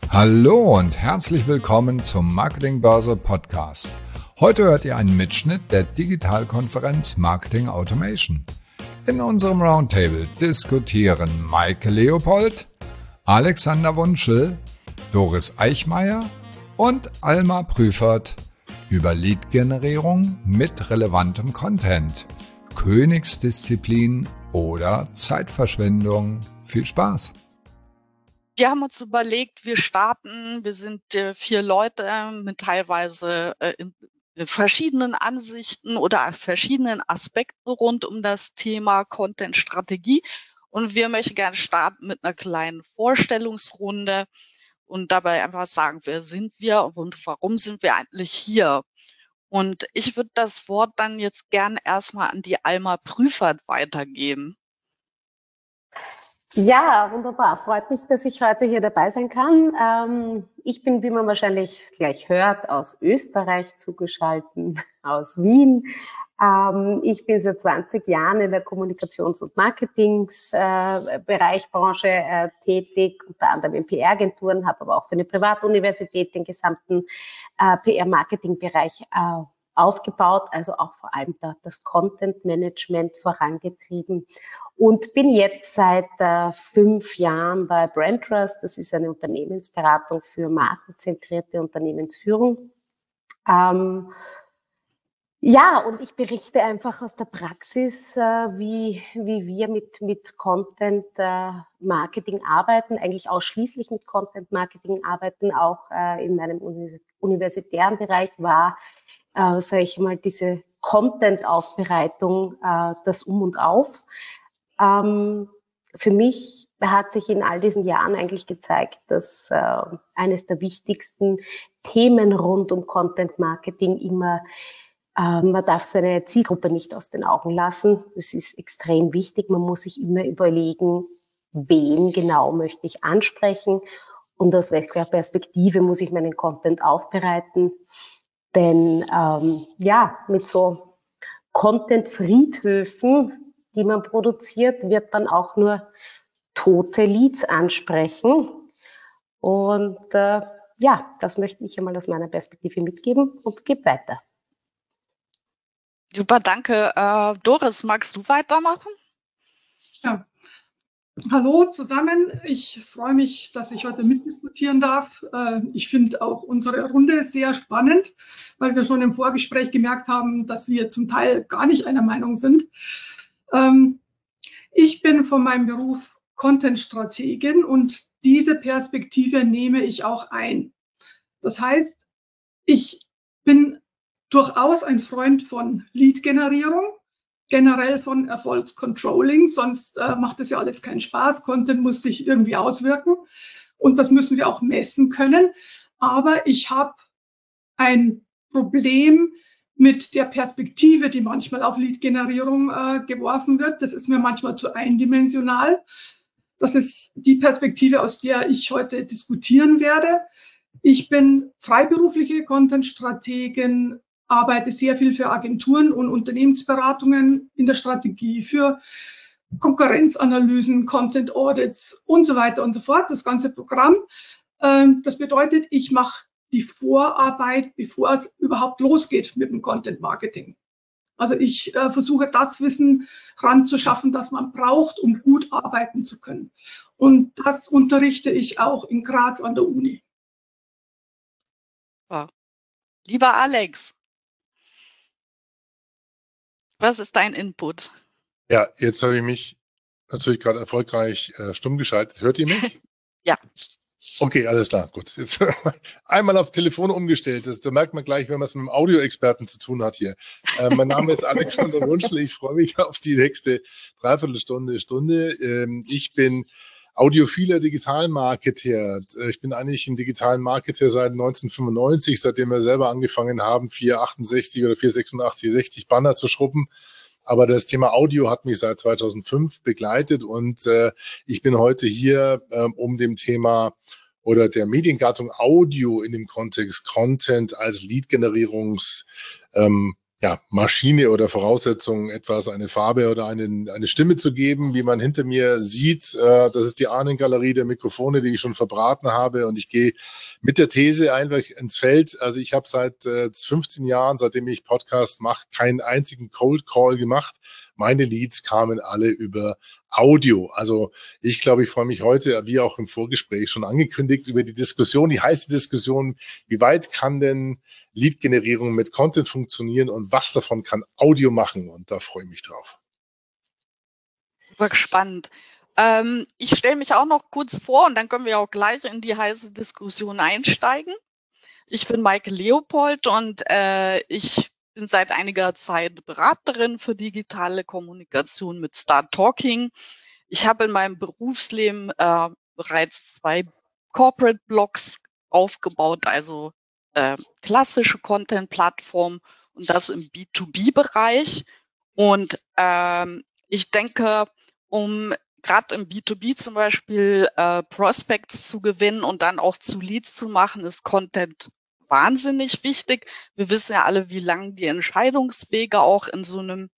Hallo und herzlich willkommen zum Marketingbörse Podcast. Heute hört ihr einen Mitschnitt der Digitalkonferenz Marketing Automation. In unserem Roundtable diskutieren Maike Leopold, Alexander Wunschel, Doris Eichmeier und Alma Prüfert über Lead-Generierung mit relevantem Content, Königsdisziplin oder Zeitverschwendung. Viel Spaß! Wir haben uns überlegt, wir sind 4 Leute mit teilweise verschiedenen Ansichten oder verschiedenen Aspekten rund um das Thema Content-Strategie. Und wir möchten gerne starten mit einer kleinen Vorstellungsrunde und dabei einfach sagen, wer sind wir und warum sind wir eigentlich hier? Und ich würde das Wort dann jetzt gern erstmal an die Alma Prüfert weitergeben. Ja, wunderbar. Freut mich, dass ich heute hier dabei sein kann. Ich bin, wie man wahrscheinlich gleich hört, aus Österreich zugeschaltet, aus Wien. Ich bin seit 20 Jahren in der Kommunikations- und Marketingsbereichbranche tätig, unter anderem in PR-Agenturen, habe aber auch für eine Privatuniversität den gesamten PR-Marketing-Bereich aufgebaut, also auch vor allem das Content-Management vorangetrieben. Und bin jetzt seit 5 Jahren bei Brand Trust. Das ist eine Unternehmensberatung für markenzentrierte Unternehmensführung. Ja, und ich berichte einfach aus der Praxis, wie wir mit Content Marketing arbeiten, eigentlich ausschließlich mit Content Marketing arbeiten. Auch in meinem universitären Bereich war, sage ich mal, diese Content-Aufbereitung das Um und Auf. Für mich hat sich in all diesen Jahren eigentlich gezeigt, dass eines der wichtigsten Themen rund um Content Marketing immer, man darf seine Zielgruppe nicht aus den Augen lassen. Das ist extrem wichtig. Man muss sich immer überlegen, wen genau möchte ich ansprechen und aus welcher Perspektive muss ich meinen Content aufbereiten. Denn mit so Content-Friedhöfen, die man produziert, wird man auch nur tote Leads ansprechen. Und das möchte ich einmal aus meiner Perspektive mitgeben und gebe weiter. Super, danke. Doris, magst du weitermachen? Ja. Hallo zusammen. Ich freue mich, dass ich heute mitdiskutieren darf. Ich finde auch unsere Runde sehr spannend, weil wir schon im Vorgespräch gemerkt haben, dass wir zum Teil gar nicht einer Meinung sind. Ich bin von meinem Beruf Content-Strategin und diese Perspektive nehme ich auch ein. Das heißt, ich bin durchaus ein Freund von Lead-Generierung, generell von Erfolgscontrolling, sonst macht das ja alles keinen Spaß. Content muss sich irgendwie auswirken und das müssen wir auch messen können. Aber ich habe ein Problem mit der Perspektive, die manchmal auf Lead-Generierung geworfen wird. Das ist mir manchmal zu eindimensional. Das ist die Perspektive, aus der ich heute diskutieren werde. Ich bin freiberufliche Content-Strategin, arbeite sehr viel für Agenturen und Unternehmensberatungen in der Strategie, für Konkurrenzanalysen, Content Audits und so weiter und so fort, das ganze Programm. Das bedeutet, ich mache die Vorarbeit, bevor es überhaupt losgeht mit dem Content Marketing. Also ich versuche das Wissen ranzuschaffen, das man braucht, um gut arbeiten zu können. Und das unterrichte ich auch in Graz an der Uni. Ja. Lieber Alex, was ist dein Input? Ja, jetzt habe ich mich natürlich gerade erfolgreich stumm geschaltet. Hört ihr mich? Ja. Okay, alles klar, gut. Jetzt einmal auf Telefon umgestellt. Da merkt man gleich, wenn man es mit einem Audioexperten zu tun hat hier. Mein Name ist Alexander Wunschel. Ich freue mich auf die nächste Dreiviertelstunde, Stunde. Ich bin audiophiler Digitalmarketer. Ich bin eigentlich ein digitalen Marketer seit 1995, seitdem wir selber angefangen haben, 468 oder 486, 60 Banner zu schrubben. Aber das Thema Audio hat mich seit 2005 begleitet und ich bin heute hier, um dem Thema oder der Mediengattung Audio in dem Kontext Content als Lead-Generierungs Maschine oder Voraussetzung, etwas, eine Farbe oder eine Stimme zu geben, wie man hinter mir sieht. Das ist die Ahnengalerie der Mikrofone, die ich schon verbraten habe. Und ich gehe mit der These einfach ins Feld. Also ich habe seit 15 Jahren, seitdem ich Podcast mache, keinen einzigen Cold Call gemacht. Meine Leads kamen alle über Audio. Also ich glaube, ich freue mich heute, wie auch im Vorgespräch schon angekündigt, über die Diskussion, die heiße Diskussion, wie weit kann denn Lead-Generierung mit Content funktionieren und was davon kann Audio machen? Und da freue ich mich drauf. Super spannend. Ich stelle mich auch noch kurz vor und dann können wir auch gleich in die heiße Diskussion einsteigen. Ich bin Maike Leopold und ich bin seit einiger Zeit Beraterin für digitale Kommunikation mit Start Talking. Ich habe in meinem Berufsleben bereits 2 Corporate Blogs aufgebaut, also klassische Content-Plattformen und das im B2B-Bereich. Und ich denke, um gerade im B2B zum Beispiel Prospects zu gewinnen und dann auch zu Leads zu machen, ist Content wahnsinnig wichtig. Wir wissen ja alle, wie lang die Entscheidungswege auch in so einem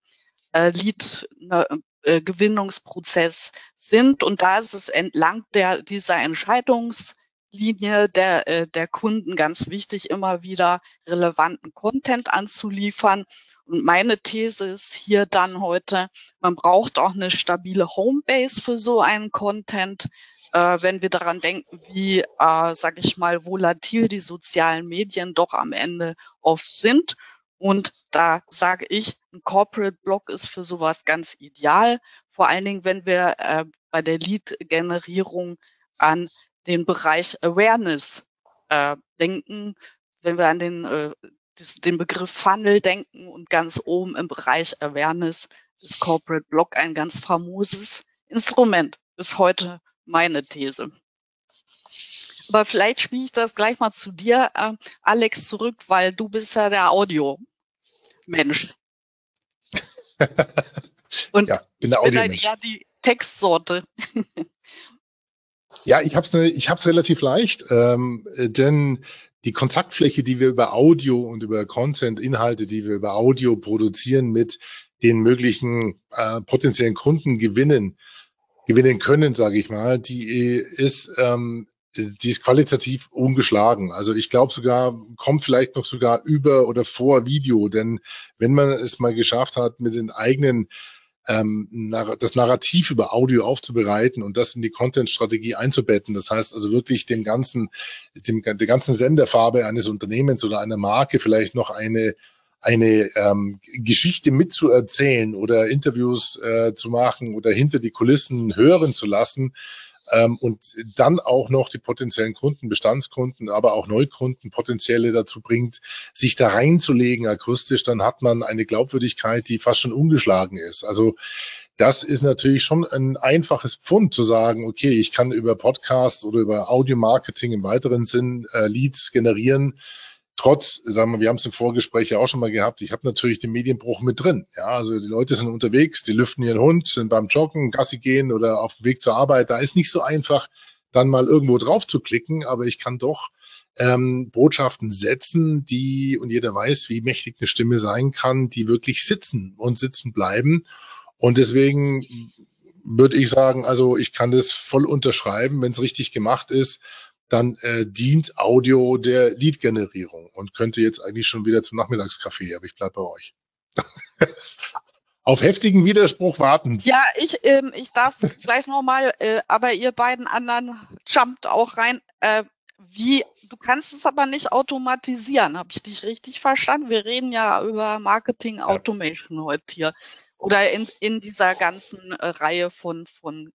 Lead-Gewinnungsprozess sind. Und da ist es entlang dieser Entscheidungslinie der Kunden ganz wichtig, immer wieder relevanten Content anzuliefern. Und meine These ist hier dann heute, man braucht auch eine stabile Homebase für so einen Content. Wenn wir daran denken, wie, sag ich mal, volatil die sozialen Medien doch am Ende oft sind. Und da sage ich, ein Corporate Blog ist für sowas ganz ideal. Vor allen Dingen, wenn wir bei der Lead-Generierung an den Bereich Awareness denken, wenn wir an den Begriff Funnel denken und ganz oben im Bereich Awareness ist Corporate Blog ein ganz famoses Instrument. Bis heute meine These. Aber vielleicht spiele ich das gleich mal zu dir, Alex, zurück, weil du bist ja der Audio-Mensch. Und ja, bin der ich bin Audio-Mensch. eher die Textsorte. Ja, ich hab's relativ leicht, denn die Kontaktfläche, die wir über Audio und über Content-Inhalte, die wir über Audio produzieren, mit den möglichen potenziellen Kunden gewinnen können, sage ich mal, die ist qualitativ ungeschlagen. Also ich glaube sogar, kommt vielleicht noch sogar über oder vor Video, denn wenn man es mal geschafft hat, mit den eigenen das Narrativ über Audio aufzubereiten und das in die Content-Strategie einzubetten. Das heißt also wirklich der ganzen Senderfarbe eines Unternehmens oder einer Marke vielleicht noch eine Geschichte mitzuerzählen oder Interviews zu machen oder hinter die Kulissen hören zu lassen, und dann auch noch die potenziellen Kunden, Bestandskunden, aber auch Neukunden potenzielle dazu bringt, sich da reinzulegen akustisch, dann hat man eine Glaubwürdigkeit, die fast schon ungeschlagen ist. Also das ist natürlich schon ein einfaches Pfund zu sagen, okay, ich kann über Podcast oder über Audio-Marketing im weiteren Sinn Leads generieren. Trotz, sagen wir, wir haben es im Vorgespräch ja auch schon mal gehabt, ich habe natürlich den Medienbruch mit drin. Ja, also die Leute sind unterwegs, die lüften ihren Hund, sind beim Joggen, Gassi gehen oder auf dem Weg zur Arbeit. Da ist nicht so einfach, dann mal irgendwo drauf zu klicken, aber ich kann doch Botschaften setzen, die, und jeder weiß, wie mächtig eine Stimme sein kann, die wirklich sitzen und sitzen bleiben. Und deswegen würde ich sagen, also ich kann das voll unterschreiben, wenn es richtig gemacht ist, dann dient Audio der Lead-Generierung und könnte jetzt eigentlich schon wieder zum Nachmittagskaffee, aber ich bleibe bei euch. Auf heftigen Widerspruch wartend. Ja, ich darf gleich nochmal, aber ihr beiden anderen jumpt auch rein. Du kannst es aber nicht automatisieren. Habe ich dich richtig verstanden? Wir reden ja über Marketing Automation heute hier. Oder in dieser ganzen Reihe von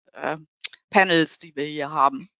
Panels, die wir hier haben.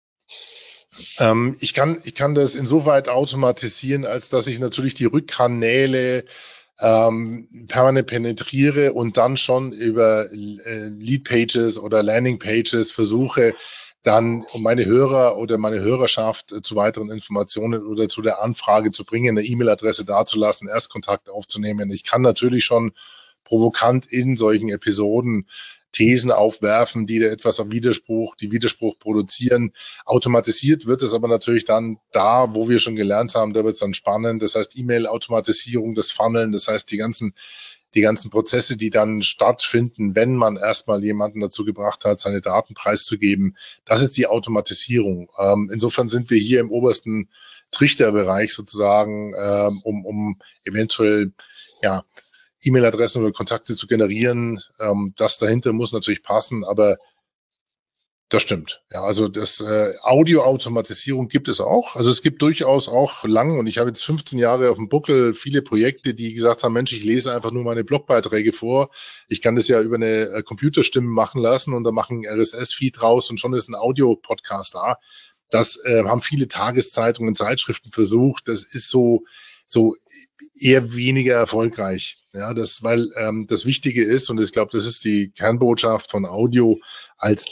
Ich kann das insoweit automatisieren, als dass ich natürlich die Rückkanäle permanent penetriere und dann schon über Lead-Pages oder Landing-Pages versuche, dann um meine Hörer oder meine Hörerschaft zu weiteren Informationen oder zu der Anfrage zu bringen, eine E-Mail-Adresse dazulassen, Erstkontakt aufzunehmen. Ich kann natürlich schon provokant in solchen Episoden Thesen aufwerfen, die da etwas am Widerspruch produzieren. Automatisiert wird es aber natürlich dann da, wo wir schon gelernt haben, da wird es dann spannend. Das heißt E-Mail-Automatisierung, das Funneln, das heißt die ganzen Prozesse, die dann stattfinden, wenn man erstmal jemanden dazu gebracht hat, seine Daten preiszugeben. Das ist die Automatisierung. Insofern sind wir hier im obersten Trichterbereich sozusagen, um eventuell E-Mail-Adressen oder Kontakte zu generieren. Das dahinter muss natürlich passen, aber das stimmt. Ja, also das Audio-Automatisierung gibt es auch. Also es gibt durchaus auch lang, und ich habe jetzt 15 Jahre auf dem Buckel viele Projekte, die gesagt haben, Mensch, ich lese einfach nur meine Blogbeiträge vor. Ich kann das ja über eine Computerstimme machen lassen und da machen einen RSS-Feed raus und schon ist ein Audio-Podcast da. Das haben viele Tageszeitungen, Zeitschriften versucht. Das ist so eher weniger erfolgreich. Ja, weil das Wichtige ist, und ich glaube, das ist die Kernbotschaft von Audio als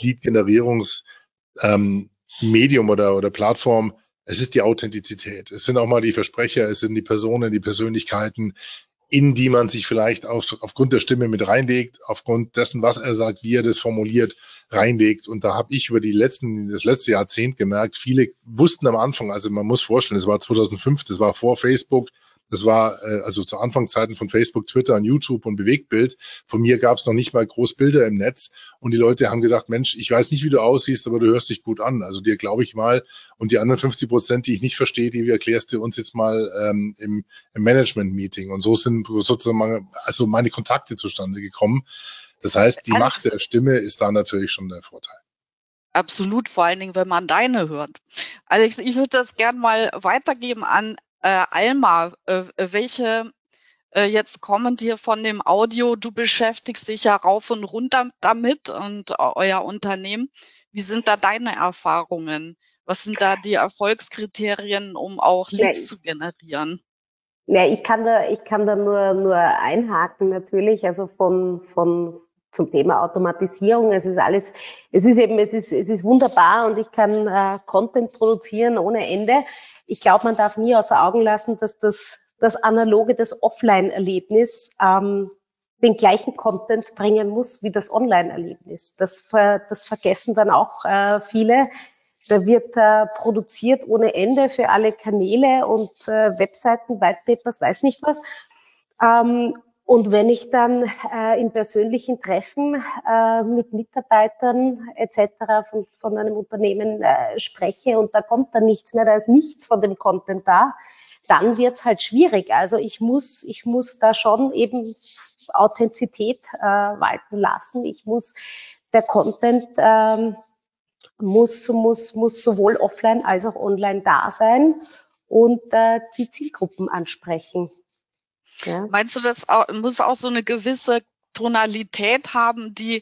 Lead-Generierungs-Medium oder Plattform, es ist die Authentizität. Es sind auch mal die Versprecher, es sind die Personen, die Persönlichkeiten, in die man sich vielleicht aufgrund der Stimme mit reinlegt, aufgrund dessen, was er sagt, wie er das formuliert, reinlegt. Und da habe ich über das letzte Jahrzehnt gemerkt, viele wussten am Anfang, also man muss vorstellen, das war 2005, das war vor Facebook, das war also zu Anfangszeiten von Facebook, Twitter und YouTube und Bewegtbild. Von mir gab es noch nicht mal groß Bilder im Netz. Und die Leute haben gesagt, Mensch, ich weiß nicht, wie du aussiehst, aber du hörst dich gut an. Also dir glaube ich mal. Und die anderen 50%, die ich nicht verstehe, die erklärst du uns jetzt mal im Management-Meeting. Und so sind sozusagen also meine Kontakte zustande gekommen. Das heißt, die Macht der Stimme ist da natürlich schon der Vorteil. Absolut, vor allen Dingen, wenn man deine hört. Alex, ich würde das gern mal weitergeben an Alma. Welche jetzt kommend hier von dem Audio, du beschäftigst dich ja rauf und runter damit und euer Unternehmen. Wie sind da deine Erfahrungen? Was sind da die Erfolgskriterien, um auch Leads zu generieren? Ja, ich kann da nur einhaken natürlich, also zum Thema Automatisierung. Es ist wunderbar und ich kann Content produzieren ohne Ende. Ich glaube, man darf nie außer Augen lassen, dass das Analoge, das Offline-Erlebnis den gleichen Content bringen muss wie das Online-Erlebnis. Das vergessen dann auch viele. Da wird produziert ohne Ende für alle Kanäle und Webseiten, Whitepapers, weiß nicht was. Und wenn ich dann in persönlichen Treffen mit Mitarbeitern etc. von einem Unternehmen spreche und da kommt dann nichts mehr, da ist nichts von dem Content da, dann wird's halt schwierig. Also ich muss da schon eben Authentizität walten lassen. Der Content muss sowohl offline als auch online da sein und die Zielgruppen ansprechen. Ja. Meinst du, das muss auch so eine gewisse Tonalität haben, die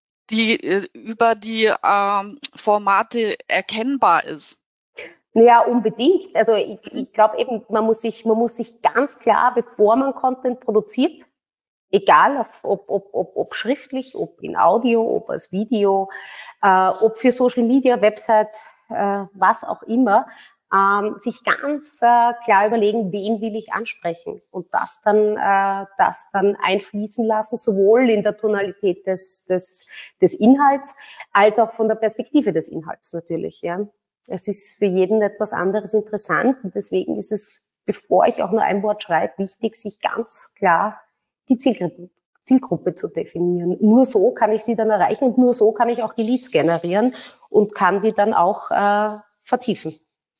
über die Formate erkennbar ist? Ja, unbedingt. Also ich glaube eben, man muss sich ganz klar, bevor man Content produziert, egal ob schriftlich, ob in Audio, ob als Video, ob für Social Media, Website, was auch immer, sich ganz klar überlegen, wen will ich ansprechen und das dann einfließen lassen, sowohl in der Tonalität des Inhalts als auch von der Perspektive des Inhalts natürlich. Ja, es ist für jeden etwas anderes interessant und deswegen ist es, bevor ich auch nur ein Wort schreibe, wichtig, sich ganz klar die Zielgruppe zu definieren. Nur so kann ich sie dann erreichen und nur so kann ich auch die Leads generieren und kann die dann auch vertiefen.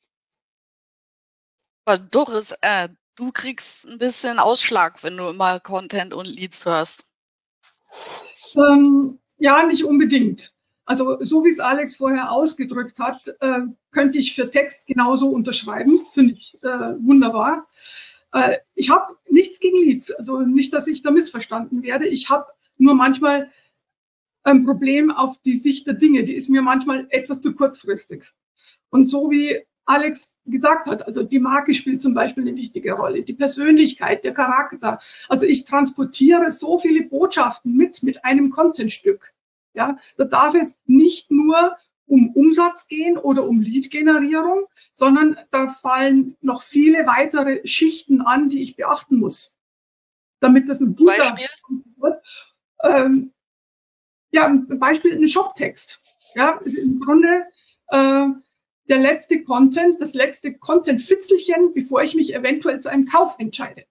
Doris, du kriegst ein bisschen Ausschlag, wenn du immer Content und Leads hörst. Ja, nicht unbedingt. Also so wie es Alex vorher ausgedrückt hat, könnte ich für Text genauso unterschreiben. Finde ich wunderbar. Ich habe nichts gegen Leads, also nicht, dass ich da missverstanden werde. Ich habe nur manchmal ein Problem auf die Sicht der Dinge. Die ist mir manchmal etwas zu kurzfristig. Und so wie Alex gesagt hat, also die Marke spielt zum Beispiel eine wichtige Rolle, die Persönlichkeit, der Charakter. Also ich transportiere so viele Botschaften mit einem Contentstück. Ja, da darf es nicht nur um Umsatz gehen oder um Lead-Generierung, sondern da fallen noch viele weitere Schichten an, die ich beachten muss, damit das ein guter wird. Ja, ein Beispiel, ein Shoptext. Ja, ist im Grunde der letzte Content, das letzte Content-Fitzelchen, bevor ich mich eventuell zu einem Kauf entscheide.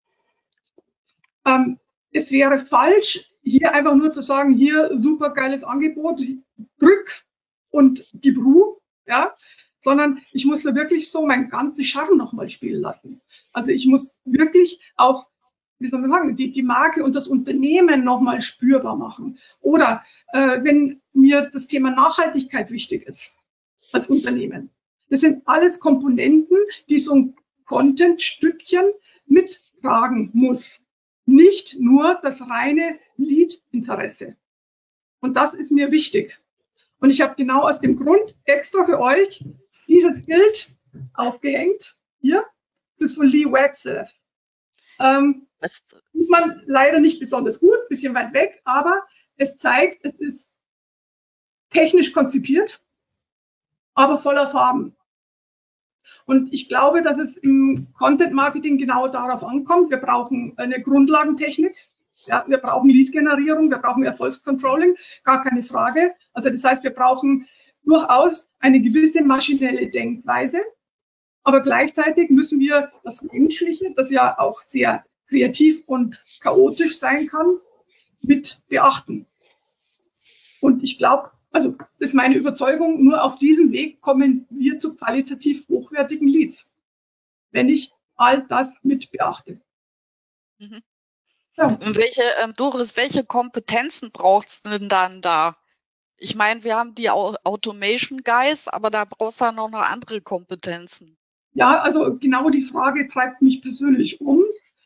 Es wäre falsch, hier einfach nur zu sagen, hier super geiles Angebot, drück und gib Ruhe, ja, sondern ich muss da wirklich so meinen ganzen Charme nochmal spielen lassen. Also ich muss wirklich auch, wie soll man sagen, die Marke und das Unternehmen nochmal spürbar machen. Oder wenn mir das Thema Nachhaltigkeit wichtig ist als Unternehmen. Das sind alles Komponenten, die so ein Content-Stückchen mittragen muss. Nicht nur das reine Lead-Interesse. Und das ist mir wichtig. Und ich habe genau aus dem Grund extra für euch dieses Bild aufgehängt. Hier, das ist von Lee Wagstaff. Sieht man leider nicht besonders gut, bisschen weit weg, aber es zeigt, es ist technisch konzipiert, aber voller Farben. Und ich glaube, dass es im Content Marketing genau darauf ankommt. Wir brauchen eine Grundlagentechnik. Ja, wir brauchen Lead-Generierung, wir brauchen Erfolgscontrolling, gar keine Frage. Also das heißt, wir brauchen durchaus eine gewisse maschinelle Denkweise. Aber gleichzeitig müssen wir das Menschliche, das ja auch sehr kreativ und chaotisch sein kann, mit beachten. Und ich glaube, also das ist meine Überzeugung, nur auf diesem Weg kommen wir zu qualitativ hochwertigen Leads, wenn ich all das mit beachte. Mhm. Ja. Und Doris, welche Kompetenzen brauchst du denn dann da? Ich meine, wir haben die Automation Guys, aber da brauchst du ja noch andere Kompetenzen. Ja, also genau die Frage treibt mich persönlich um,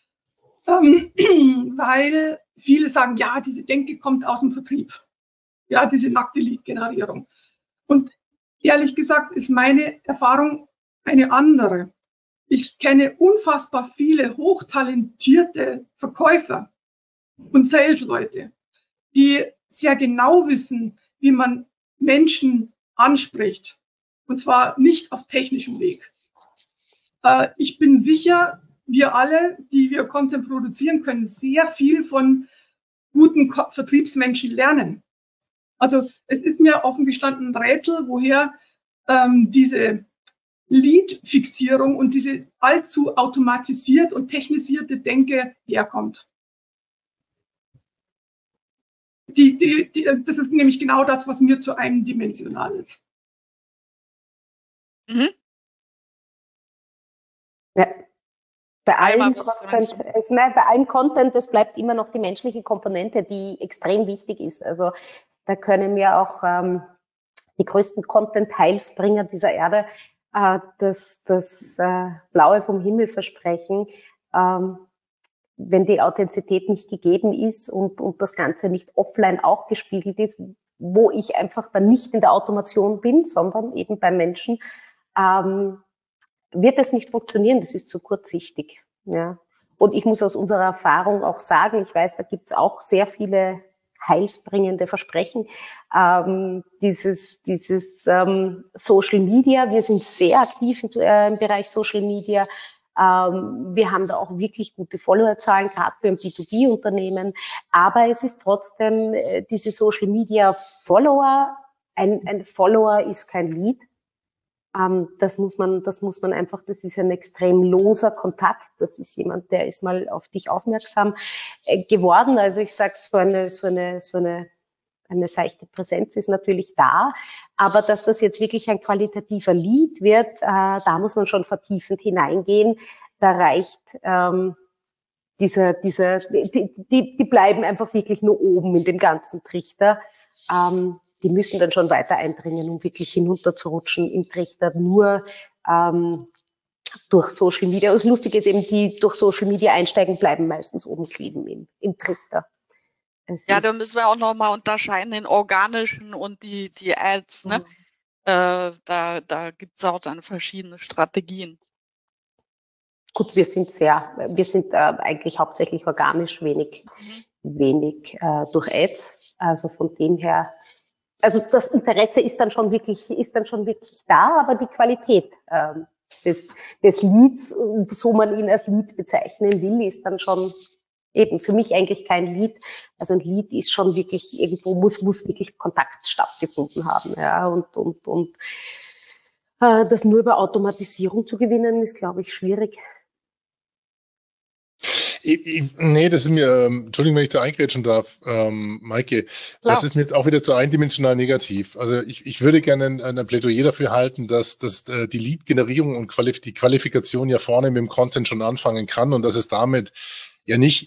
weil viele sagen, ja, diese Denke kommt aus dem Vertrieb. Ja, diese nackte Lead-Generierung. Und ehrlich gesagt ist meine Erfahrung eine andere. Ich kenne unfassbar viele hochtalentierte Verkäufer und Sales-Leute, die sehr genau wissen, wie man Menschen anspricht. Und zwar nicht auf technischem Weg. Ich bin sicher, wir alle, die wir Content produzieren, können sehr viel von guten Vertriebsmenschen lernen. Also es ist mir offen gestanden ein Rätsel, woher diese Lead-Fixierung und diese allzu automatisiert und technisierte Denke herkommt. Das ist nämlich genau das, was mir zu eindimensional ist. Mhm. Ja. Bei allem Content, es bleibt immer noch die menschliche Komponente, die extrem wichtig ist. Also da können wir auch die größten Content-Heilsbringer dieser Erde das Blaue vom Himmel versprechen. Wenn die Authentizität nicht gegeben ist und das Ganze nicht offline auch gespiegelt ist, wo ich einfach dann nicht in der Automation bin, sondern eben beim Menschen, wird es nicht funktionieren. Das ist zu kurzsichtig. Ja. Und ich muss aus unserer Erfahrung auch sagen, ich weiß, da gibt es auch sehr viele heilsbringende Versprechen. Dieses Social Media, wir sind sehr aktiv im Bereich Social Media. Wir haben da auch wirklich gute Followerzahlen, gerade für ein B2B-Unternehmen. Aber es ist trotzdem diese Social Media Follower. Ein Follower ist kein Lead. Das muss man einfach, das ist ein extrem loser Kontakt. Das ist jemand, der ist mal auf dich aufmerksam geworden. Also ich sage, so eine seichte Präsenz ist natürlich da. Aber dass das jetzt wirklich ein qualitativer Lead wird, da muss man schon vertiefend hineingehen. Da reicht, die bleiben einfach wirklich nur oben in dem ganzen Trichter. Die müssen dann schon weiter eindringen, um wirklich hinunterzurutschen im Trichter, nur durch Social Media. Das Lustige ist eben, die durch Social Media einsteigen, bleiben meistens oben kleben im Trichter. Ja, da müssen wir auch nochmal unterscheiden, den organischen und die Ads. Ne? Da gibt es auch dann verschiedene Strategien. Gut, wir sind eigentlich hauptsächlich organisch, wenig durch Ads. Also von dem her, also das Interesse ist dann schon wirklich da, aber die Qualität des Leads, so man ihn als Lead bezeichnen will, ist dann schon eben für mich eigentlich kein Lead. Also ein Lead ist schon wirklich irgendwo, muss wirklich Kontakt stattgefunden haben. Ja, und das nur über Automatisierung zu gewinnen, ist, glaube ich, schwierig. Nee, das ist mir, Entschuldigung, wenn ich da eingrätschen darf, Maike, das ist mir jetzt auch wieder zu eindimensional negativ. Also ich würde gerne ein Plädoyer dafür halten, dass die Lead-Generierung und die Qualifikation ja vorne mit dem Content schon anfangen kann und dass es damit ja nicht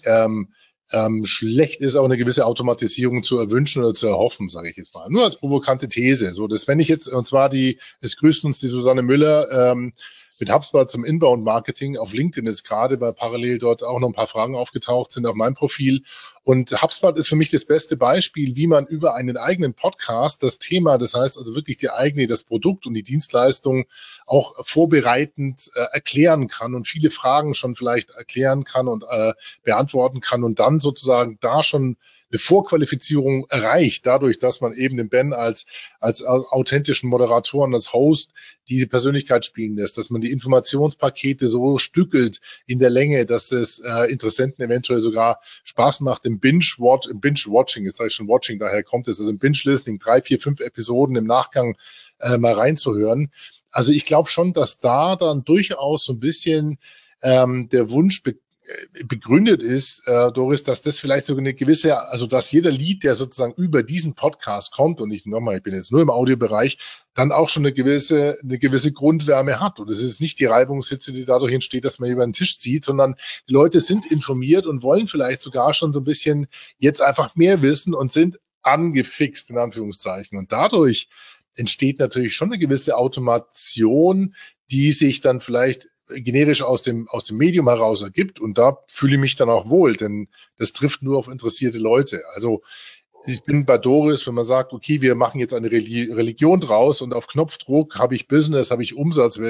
schlecht ist, auch eine gewisse Automatisierung zu erwünschen oder zu erhoffen, sage ich jetzt mal. Nur als provokante These. So, dass wenn ich jetzt, und zwar es grüßt uns die Susanne Müller, mit HubSpot zum Inbound-Marketing auf LinkedIn ist gerade, weil parallel dort auch noch ein paar Fragen aufgetaucht sind auf meinem Profil. Und HubSpot ist für mich das beste Beispiel, wie man über einen eigenen Podcast das Thema, das heißt also wirklich das Produkt und die Dienstleistung auch vorbereitend erklären kann und viele Fragen schon vielleicht erklären kann und beantworten kann und dann sozusagen da schon eine Vorqualifizierung erreicht, dadurch, dass man eben den Ben als authentischen Moderatoren, als Host diese Persönlichkeit spielen lässt, dass man die Informationspakete so stückelt in der Länge, dass es Interessenten eventuell sogar Spaß macht im Binge-Watching, jetzt sage ich schon Watching, daher kommt es, also im Binge-Listening, 3, 4, 5 Episoden im Nachgang mal reinzuhören. Also ich glaube schon, dass da dann durchaus so ein bisschen der Wunsch begründet ist, Doris, dass das vielleicht so eine gewisse, also dass jeder Lead, der sozusagen über diesen Podcast kommt, und ich bin jetzt nur im Audiobereich, dann auch schon eine gewisse Grundwärme hat. Und es ist nicht die Reibungshitze, die dadurch entsteht, dass man über den Tisch zieht, sondern die Leute sind informiert und wollen vielleicht sogar schon so ein bisschen jetzt einfach mehr wissen und sind angefixt, in Anführungszeichen. Und dadurch entsteht natürlich schon eine gewisse Automation, die sich dann vielleicht generisch aus dem Medium heraus ergibt. Und da fühle ich mich dann auch wohl, denn das trifft nur auf interessierte Leute. Also ich bin bei Doris, wenn man sagt, okay, wir machen jetzt eine Religion draus und auf Knopfdruck habe ich Business, habe ich Umsatz,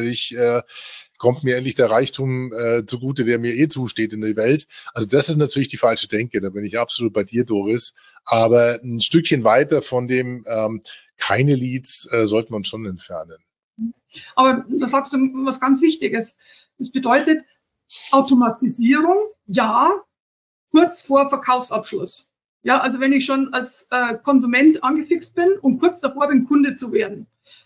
kommt mir endlich der Reichtum zugute, der mir zusteht in der Welt. Also das ist natürlich die falsche Denke. Da bin ich absolut bei dir, Doris. Aber ein Stückchen weiter von dem keine Leads sollten wir uns schon entfernen. Aber da sagst du was ganz Wichtiges. Das bedeutet Automatisierung, ja, kurz vor Verkaufsabschluss. Ja, also wenn ich schon als Konsument angefixt bin und kurz davor bin, Kunde zu werden,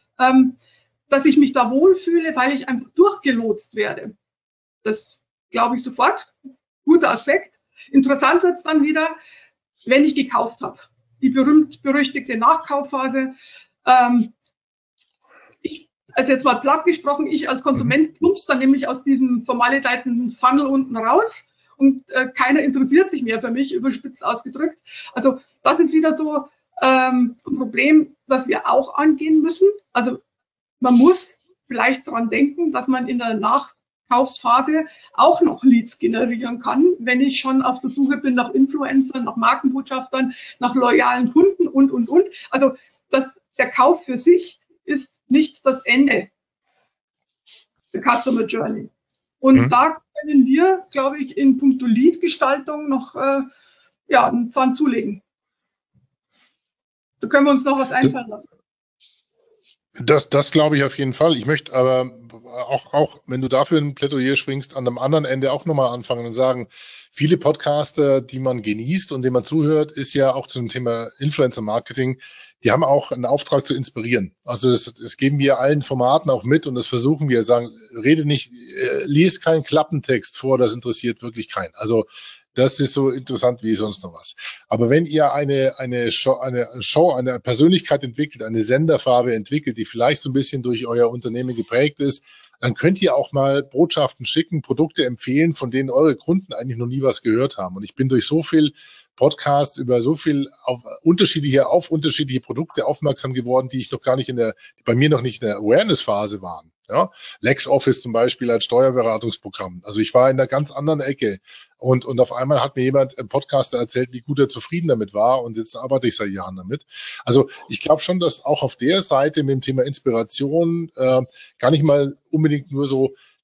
dass ich mich da wohlfühle, weil ich einfach durchgelotst werde. Das glaube ich sofort. Guter Aspekt. Interessant wird es dann wieder, wenn ich gekauft habe. Die berühmt-berüchtigte Nachkaufphase. Also jetzt mal platt gesprochen, ich als Konsument plumpst dann nämlich aus diesem vermaledeiten Funnel unten raus und keiner interessiert sich mehr für mich, überspitzt ausgedrückt. Also das ist wieder so ein Problem, das wir auch angehen müssen. Also man muss vielleicht daran denken, dass man in der Nachkaufsphase auch noch Leads generieren kann, wenn ich schon auf der Suche bin nach Influencern, nach Markenbotschaftern, nach loyalen Kunden und. Also der Kauf für sich ist nicht das Ende der Customer Journey. Und da können wir, glaube ich, in puncto Lead-Gestaltung noch einen Zahn zulegen. Da können wir uns noch was einfallen lassen. Das glaube ich auf jeden Fall. Ich möchte aber auch, wenn du dafür ein Plädoyer schwingst, an einem anderen Ende auch nochmal anfangen und sagen, viele Podcaster, die man genießt und denen man zuhört, ist ja auch zum Thema Influencer-Marketing, die haben auch einen Auftrag zu inspirieren. Also das geben wir allen Formaten auch mit und das versuchen wir, sagen, lies keinen Klappentext vor, das interessiert wirklich keinen. Also das ist so interessant wie sonst noch was. Aber wenn ihr eine Show, eine Persönlichkeit entwickelt, eine Senderfarbe entwickelt, die vielleicht so ein bisschen durch euer Unternehmen geprägt ist, dann könnt ihr auch mal Botschaften schicken, Produkte empfehlen, von denen eure Kunden eigentlich noch nie was gehört haben. Und ich bin durch so viel Podcasts über so viel auf unterschiedliche Produkte aufmerksam geworden, die bei mir noch nicht in der Awareness-Phase waren. Ja, LexOffice zum Beispiel als Steuerberatungsprogramm. Also ich war in einer ganz anderen Ecke und auf einmal hat mir jemand im Podcaster erzählt, wie gut er zufrieden damit war und jetzt arbeite ich seit Jahren damit. Also ich glaube schon, dass auch auf der Seite mit dem Thema Inspiration gar nicht mal unbedingt nur so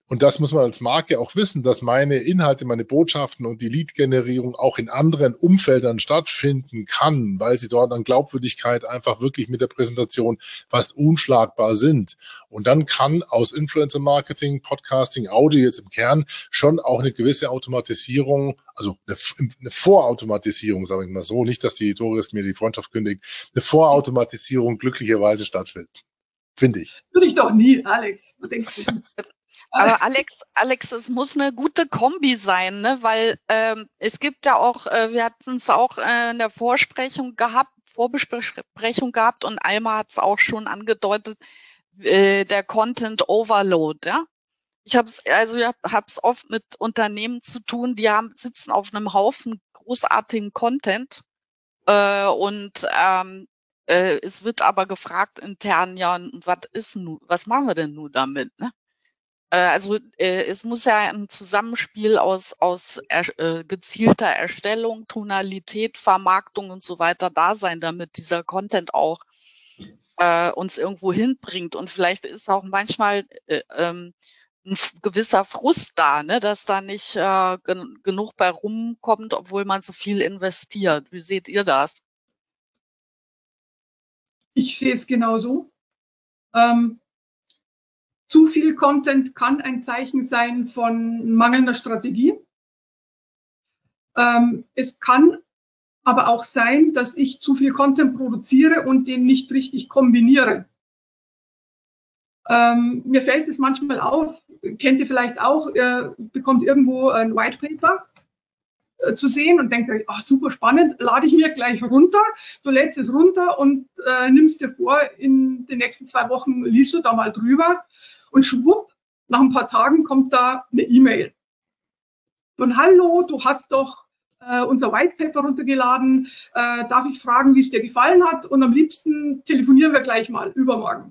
Und das muss man als Marke auch wissen, dass meine Inhalte, meine Botschaften und die Lead-Generierung auch in anderen Umfeldern stattfinden kann, weil sie dort an Glaubwürdigkeit einfach wirklich mit der Präsentation fast unschlagbar sind. Und dann kann aus Influencer-Marketing, Podcasting, Audio jetzt im Kern schon auch eine gewisse Automatisierung, also eine Vorautomatisierung, sage ich mal so, nicht, dass die Doris mir die Freundschaft kündigt, eine Vorautomatisierung glücklicherweise stattfindet, finde ich. Würde ich doch nie, Alex. Was denkst du? Aber Alex, es muss eine gute Kombi sein, ne? Weil es gibt ja auch, wir hatten es auch in der Vorbesprechung gehabt und Alma hat es auch schon angedeutet, der Content Overload, ja. Ich habe es oft mit Unternehmen zu tun, die sitzen auf einem Haufen großartigen Content und es wird aber gefragt intern, ja, was machen wir denn nun damit, ne? Es muss ja ein Zusammenspiel aus gezielter Erstellung, Tonalität, Vermarktung und so weiter da sein, damit dieser Content auch uns irgendwo hinbringt. Und vielleicht ist auch manchmal ein gewisser Frust da, ne, dass da nicht genug bei rumkommt, obwohl man so viel investiert. Wie seht ihr das? Ich sehe es genauso. Zu viel Content kann ein Zeichen sein von mangelnder Strategie. Es kann aber auch sein, dass ich zu viel Content produziere und den nicht richtig kombiniere. Mir fällt es manchmal auf, kennt ihr vielleicht auch, ihr bekommt irgendwo ein White Paper zu sehen und denkt euch, ach, super spannend, lade ich mir gleich runter. Du lädst es runter und nimmst dir vor, in den nächsten 2 Wochen liest du da mal drüber und schwupp, nach ein paar Tagen kommt da eine E-Mail. Und hallo, du hast doch unser White Paper runtergeladen, darf ich fragen, wie es dir gefallen hat? Und am liebsten telefonieren wir gleich mal, übermorgen.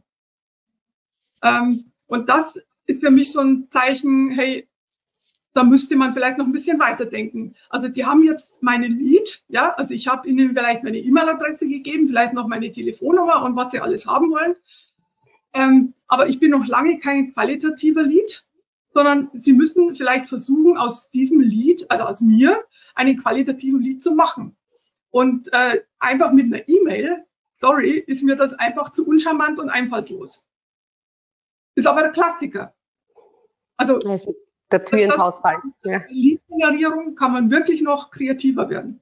Und das ist für mich so ein Zeichen, hey, da müsste man vielleicht noch ein bisschen weiterdenken. Also die haben jetzt meine Lead, ja, also ich habe ihnen vielleicht meine E-Mail-Adresse gegeben, vielleicht noch meine Telefonnummer und was sie alles haben wollen. Aber ich bin noch lange kein qualitativer Lead, sondern sie müssen vielleicht versuchen, aus diesem Lead, also aus mir, einen qualitativen Lead zu machen. Und einfach mit einer E-Mail, sorry, ist mir das einfach zu uncharmant und einfallslos. Ist aber der Klassiker. Also der Tür ins Haus fallen. Ja. Lead-Generierung kann man wirklich noch kreativer werden.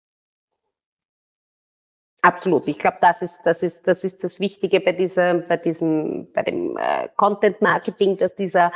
Absolut. Ich glaube, das ist das Wichtige bei dem Content Marketing, dass dieser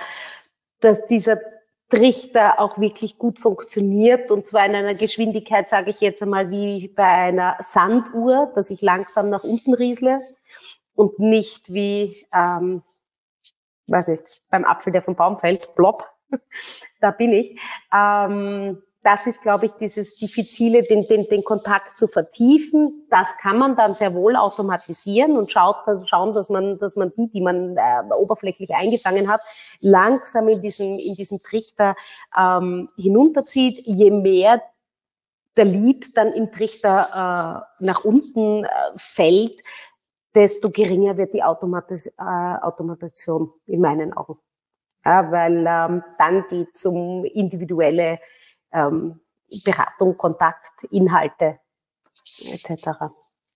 Trichter auch wirklich gut funktioniert und zwar in einer Geschwindigkeit, sage ich jetzt einmal, wie bei einer Sanduhr, dass ich langsam nach unten riesle und nicht wie, weiß nicht, beim Apfel, der vom Baum fällt, plopp. Da bin ich. Das ist, glaube ich, dieses diffizile, den Kontakt zu vertiefen. Das kann man dann sehr wohl automatisieren und schauen, dass man die man oberflächlich eingefangen hat, langsam in diesen Trichter hinunterzieht. Je mehr der Lead dann im Trichter nach unten fällt, desto geringer wird die Automation in meinen Augen. Ja, weil dann geht es um individuelle Beratung, Kontakt, Inhalte etc.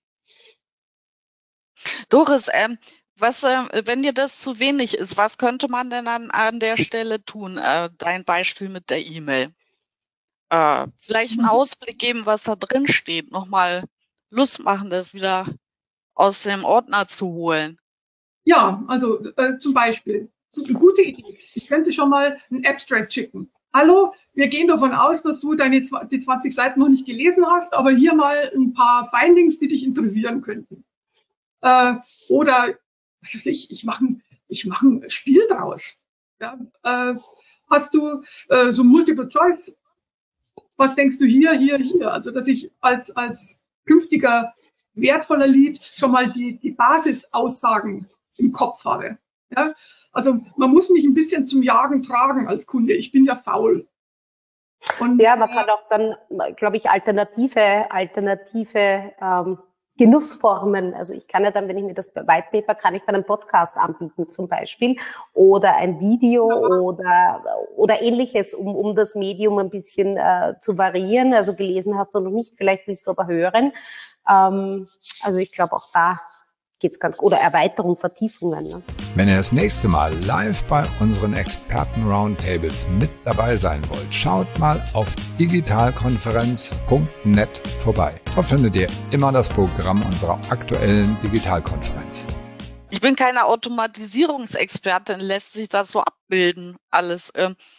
Doris, wenn dir das zu wenig ist, was könnte man denn an der Stelle tun? Dein Beispiel mit der E-Mail. Vielleicht einen Ausblick geben, was da drin steht. Nochmal Lust machen, das wieder aus dem Ordner zu holen. Ja, also zum Beispiel, eine gute Idee. Ich könnte schon mal ein Abstract schicken. Hallo, wir gehen davon aus, dass du die 20 Seiten noch nicht gelesen hast, aber hier mal ein paar Findings, die dich interessieren könnten. Oder, was weiß ich mache ein Spiel draus. Ja, hast du so Multiple Choice? Was denkst du hier? Also, dass ich als künftiger wertvoller Lead schon mal die Basisaussagen im Kopf habe. Ja? Also man muss mich ein bisschen zum Jagen tragen als Kunde. Ich bin ja faul. Und ja, man kann auch dann, glaube ich, alternative Genussformen. Also ich kann ja dann, wenn ich mir das White Paper, kann ich dann einen Podcast anbieten zum Beispiel oder ein Video oder ähnliches, um das Medium ein bisschen zu variieren. Also gelesen hast du noch nicht, vielleicht willst du aber hören. Also ich glaube auch da geht's ganz, oder Erweiterung, Vertiefungen. Ne? Wenn ihr das nächste Mal live bei unseren Experten-Roundtables mit dabei sein wollt, schaut mal auf digitalkonferenz.net vorbei. Dort findet ihr immer das Programm unserer aktuellen Digitalkonferenz. Ich bin keine Automatisierungsexpertin, lässt sich das so abbilden alles.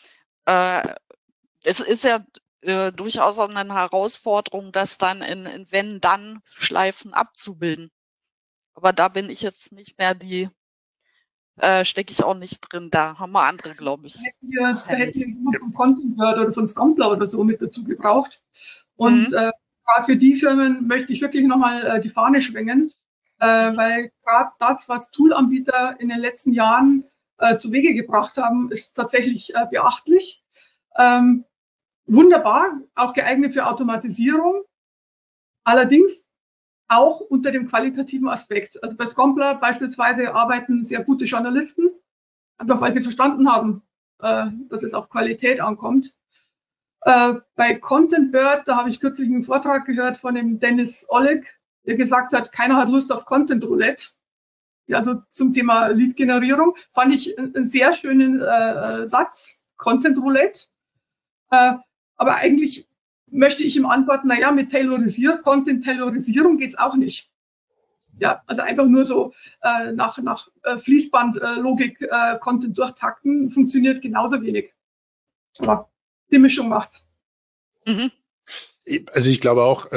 Es ist ja durchaus eine Herausforderung, das dann in Wenn-Dann-Schleifen abzubilden. Aber da bin ich jetzt nicht mehr stecke ich auch nicht drin. Da haben wir andere, glaube ich. Da hätten wir jemand von Content Word oder von Scompler oder so mit dazu gebraucht. Und gerade für die Firmen möchte ich wirklich nochmal die Fahne schwingen, weil gerade das, was Toolanbieter in den letzten Jahren zu Wege gebracht haben, ist tatsächlich beachtlich. Wunderbar, auch geeignet für Automatisierung. Allerdings auch unter dem qualitativen Aspekt. Also bei Scompler beispielsweise arbeiten sehr gute Journalisten, einfach weil sie verstanden haben, dass es auf Qualität ankommt. Bei Content Bird, da habe ich kürzlich einen Vortrag gehört von dem Dennis Oleg, der gesagt hat, keiner hat Lust auf Content Roulette. Ja, also zum Thema Lead-Generierung fand ich einen sehr schönen Satz, Content Roulette. Aber eigentlich möchte ich ihm antworten, naja, mit Content-Taylorisierung geht's auch nicht. Ja, also einfach nur so nach Fließbandlogik Content durchtakten funktioniert genauso wenig. Aber die Mischung macht's. Mhm. Also ich glaube auch,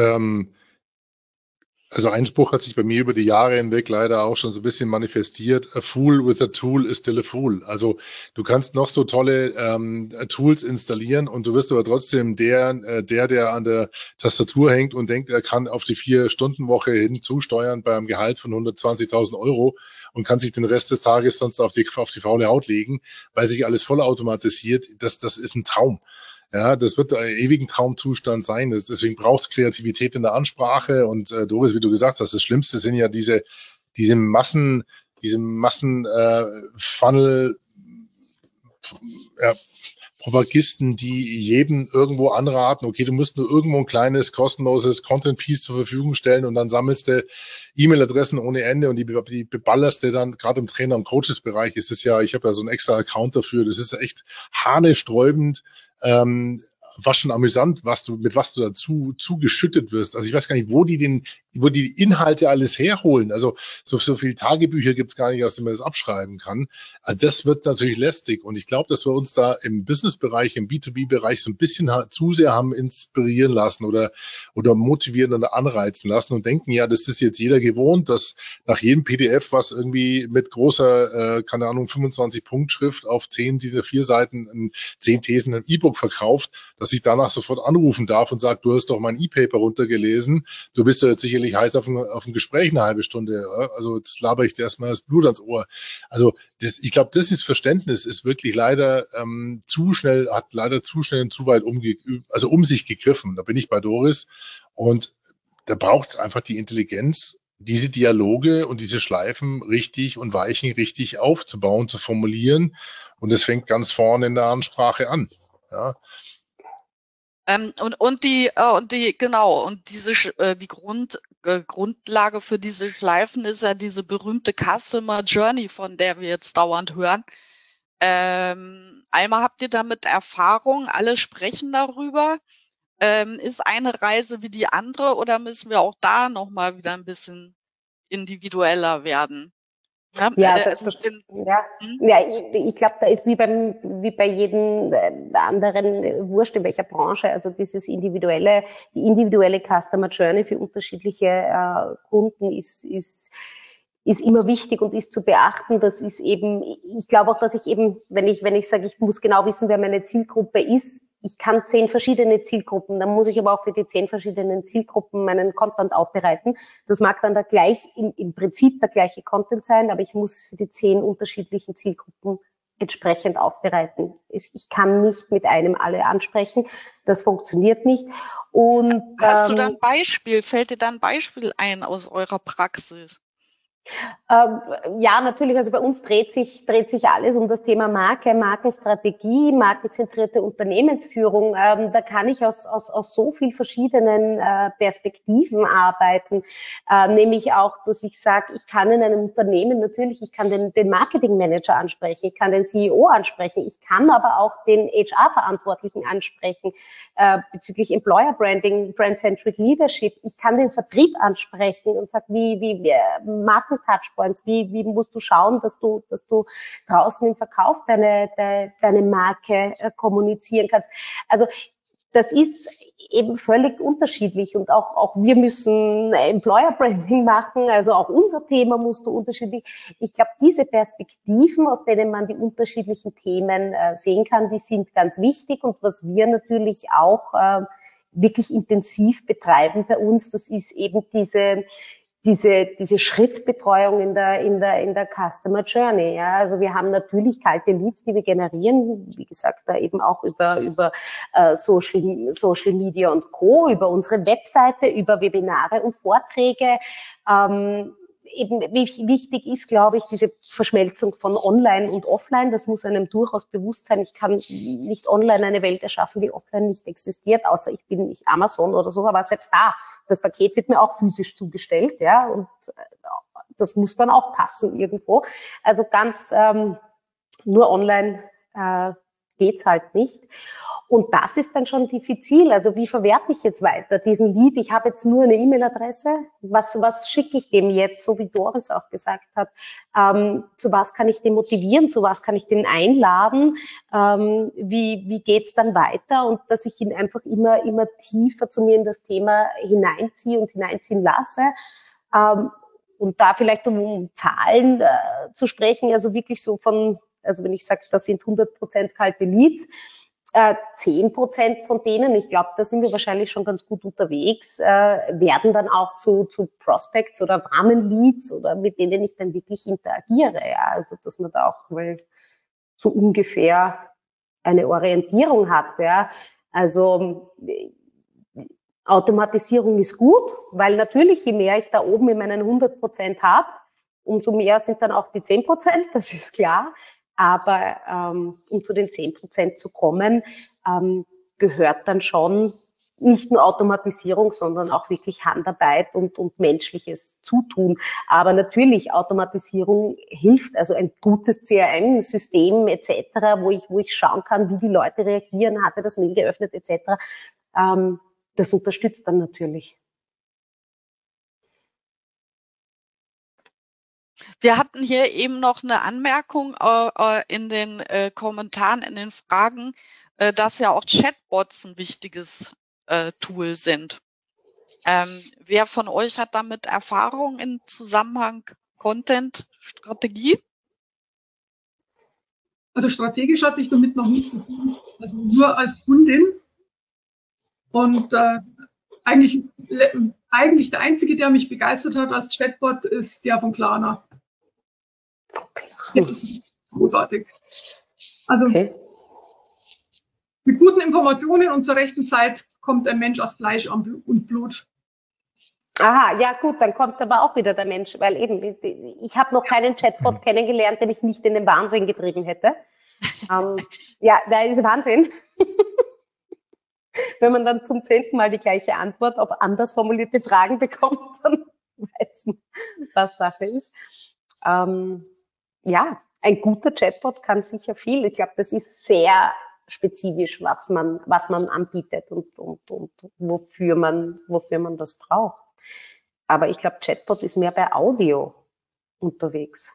also ein Spruch hat sich bei mir über die Jahre hinweg leider auch schon so ein bisschen manifestiert. A fool with a tool is still a fool. Also du kannst noch so tolle Tools installieren und du wirst aber trotzdem der an der Tastatur hängt und denkt, er kann auf die 4-Stunden-Woche hinzusteuern bei einem Gehalt von 120.000 Euro und kann sich den Rest des Tages sonst auf die faule Haut legen, weil sich alles vollautomatisiert. Das ist ein Traum. Ja, das wird ein ewigen Traumzustand sein. Deswegen braucht es Kreativität in der Ansprache. Und Doris, wie du gesagt hast, das Schlimmste sind ja diese Massen Funnel, Propagisten, die jedem irgendwo anraten, okay, du musst nur irgendwo ein kleines, kostenloses Content-Piece zur Verfügung stellen und dann sammelst du E-Mail-Adressen ohne Ende und die beballerst du dann, gerade im Trainer- und Coaches-Bereich ist es ja, ich habe ja so einen extra Account dafür, das ist echt haarsträubend, was schon amüsant, mit was du dazu zugeschüttet wirst. Also ich weiß gar nicht, wo die Inhalte alles herholen. Also so viele Tagebücher gibt's gar nicht, aus denen man das abschreiben kann. Also das wird natürlich lästig. Und ich glaube, dass wir uns da im Business-Bereich, im B2B-Bereich so ein bisschen zu sehr haben inspirieren lassen oder motivieren oder anreizen lassen und denken, ja, das ist jetzt jeder gewohnt, dass nach jedem PDF, was irgendwie mit großer, keine Ahnung, 25-Punkt-Schrift auf 10 dieser 4 Seiten, 10 Thesen ein E-Book verkauft, dass ich danach sofort anrufen darf und sage, du hast doch mein E-Paper runtergelesen, du bist ja jetzt sicherlich heiß auf ein Gespräch eine halbe Stunde, also jetzt laber ich dir erstmal das Blut ans Ohr. Also ich glaube, das ist Verständnis, ist wirklich leider zu schnell und zu weit um sich gegriffen. Da bin ich bei Doris und da braucht es einfach die Intelligenz, diese Dialoge und diese Schleifen richtig und Weichen richtig aufzubauen, zu formulieren und es fängt ganz vorne in der Ansprache an. Ja. Die Grundlage für diese Schleifen ist ja diese berühmte Customer Journey, von der wir jetzt dauernd hören. Einmal habt ihr damit Erfahrung, alle sprechen darüber. Ist eine Reise wie die andere oder müssen wir auch da nochmal wieder ein bisschen individueller werden? Ja, ich glaube, da ist wie bei jedem anderen, wurscht in welcher Branche, also die individuelle Customer Journey für unterschiedliche Kunden ist immer wichtig und ist zu beachten. Das ist eben, ich glaube auch, dass ich eben, wenn ich sage, ich muss genau wissen, wer meine Zielgruppe ist, ich kann 10 verschiedene Zielgruppen, dann muss ich aber auch für die 10 verschiedenen Zielgruppen meinen Content aufbereiten. Das mag dann im Prinzip der gleiche Content sein, aber ich muss es für die 10 unterschiedlichen Zielgruppen entsprechend aufbereiten. Ich kann nicht mit einem alle ansprechen, das funktioniert nicht. Und hast du da ein Beispiel? Fällt dir da ein Beispiel ein aus eurer Praxis? Ja, natürlich. Also bei uns dreht sich alles um das Thema Marke, Markenstrategie, markenzentrierte Unternehmensführung. Da kann ich aus so viel verschiedenen Perspektiven arbeiten. Nämlich auch, dass ich sage, ich kann in einem Unternehmen natürlich, ich kann den Marketingmanager ansprechen, ich kann den CEO ansprechen, ich kann aber auch den HR-Verantwortlichen ansprechen bezüglich Employer Branding, Brand-Centric Leadership. Ich kann den Vertrieb ansprechen und sage, wie Marken-Touchpoints, wie musst du schauen, dass du draußen im Verkauf deine Marke kommunizieren kannst. Also das ist eben völlig unterschiedlich und auch wir müssen Employer Branding machen, also auch unser Thema musst du unterschiedlich. Ich glaube, diese Perspektiven, aus denen man die unterschiedlichen Themen sehen kann, die sind ganz wichtig und was wir natürlich auch wirklich intensiv betreiben bei uns, das ist eben diese Schrittbetreuung in der Customer Journey. Ja, also wir haben natürlich kalte Leads, die wir generieren, wie gesagt, da eben auch über Social Media und Co., über unsere Webseite, über Webinare und Vorträge. Eben wichtig ist, glaube ich, diese Verschmelzung von Online und Offline. Das muss einem durchaus bewusst sein. Ich kann nicht online eine Welt erschaffen, die offline nicht existiert, außer ich bin nicht Amazon oder so. Aber selbst da, das Paket wird mir auch physisch zugestellt, ja, und das muss dann auch passen irgendwo. Also ganz nur online geht's halt nicht. Und das ist dann schon diffizil. Also wie verwerte ich jetzt weiter diesen Lead? Ich habe jetzt nur eine E-Mail-Adresse. Was schicke ich dem jetzt, so wie Doris auch gesagt hat? Zu was kann ich den motivieren? Zu was kann ich den einladen? Wie geht's dann weiter? Und dass ich ihn einfach immer tiefer zu mir in das Thema hineinziehe und hineinziehen lasse. Und da vielleicht um Zahlen zu sprechen, also wirklich so also wenn ich sage, das sind 100% kalte Leads, 10% von denen, ich glaube, da sind wir wahrscheinlich schon ganz gut unterwegs, werden dann auch zu Prospects oder warmen Leads oder mit denen ich dann wirklich interagiere. Ja, also dass man da auch mal so ungefähr eine Orientierung hat. Ja, also Automatisierung ist gut, weil natürlich, je mehr ich da oben in meinen 100% habe, umso mehr sind dann auch die 10%, das ist klar. Aber um zu den 10% zu kommen, gehört dann schon nicht nur Automatisierung, sondern auch wirklich Handarbeit und menschliches Zutun. Aber natürlich, Automatisierung hilft, also ein gutes CRM-System etc., wo ich schauen kann, wie die Leute reagieren, hat er das Mail geöffnet etc., das unterstützt dann natürlich. Wir hatten hier eben noch eine Anmerkung in den Kommentaren, in den Fragen, dass ja auch Chatbots ein wichtiges Tool sind. Wer von euch hat damit Erfahrung im Zusammenhang Content-Strategie? Also strategisch hatte ich damit noch nichts zu tun, also nur als Kundin. Und eigentlich der Einzige, der mich begeistert hat als Chatbot, ist der von Klarna. Das ist großartig. Also mit guten Informationen und zur rechten Zeit kommt ein Mensch aus Fleisch und Blut. Aha, ja gut, dann kommt aber auch wieder der Mensch, weil eben, ich habe noch keinen Chatbot kennengelernt, der mich nicht in den Wahnsinn getrieben hätte. Ja, da ist Wahnsinn. Wenn man dann zum 10. Mal die gleiche Antwort auf anders formulierte Fragen bekommt, dann weiß man, was Sache ist. Ja, ein guter Chatbot kann sicher viel. Ich glaube, das ist sehr spezifisch, was man anbietet und wofür man das braucht. Aber ich glaube, Chatbot ist mehr bei Audio unterwegs.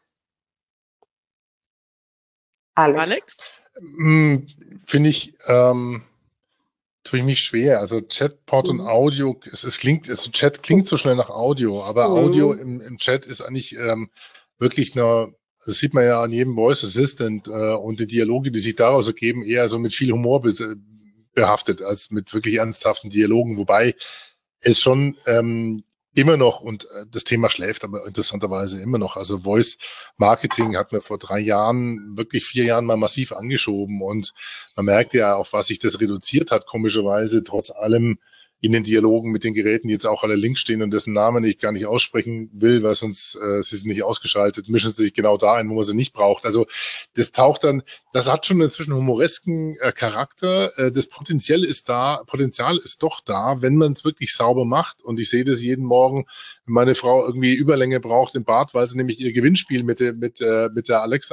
Alex? Finde ich, tue ich mich schwer. Also Chatbot und Audio, Chat klingt so schnell nach Audio, aber Audio im Chat ist eigentlich wirklich das sieht man ja an jedem Voice Assistant und die Dialoge, die sich daraus ergeben, eher so mit viel Humor behaftet als mit wirklich ernsthaften Dialogen, wobei es schon immer noch, und das Thema schläft aber interessanterweise immer noch. Also Voice Marketing hat mir vor 3 Jahren, wirklich 4 Jahren mal massiv angeschoben, und man merkt ja, auf was sich das reduziert hat, komischerweise, trotz allem in den Dialogen mit den Geräten, die jetzt auch alle links stehen und dessen Namen ich gar nicht aussprechen will, weil sonst sie sind nicht ausgeschaltet, mischen sie sich genau da ein, wo man sie nicht braucht. Also das taucht dann, das hat schon inzwischen humoresken Charakter. Das Potenzial ist doch da, wenn man es wirklich sauber macht. Und ich sehe das jeden Morgen, wenn meine Frau irgendwie Überlänge braucht im Bad, weil sie nämlich ihr Gewinnspiel mit der Alexa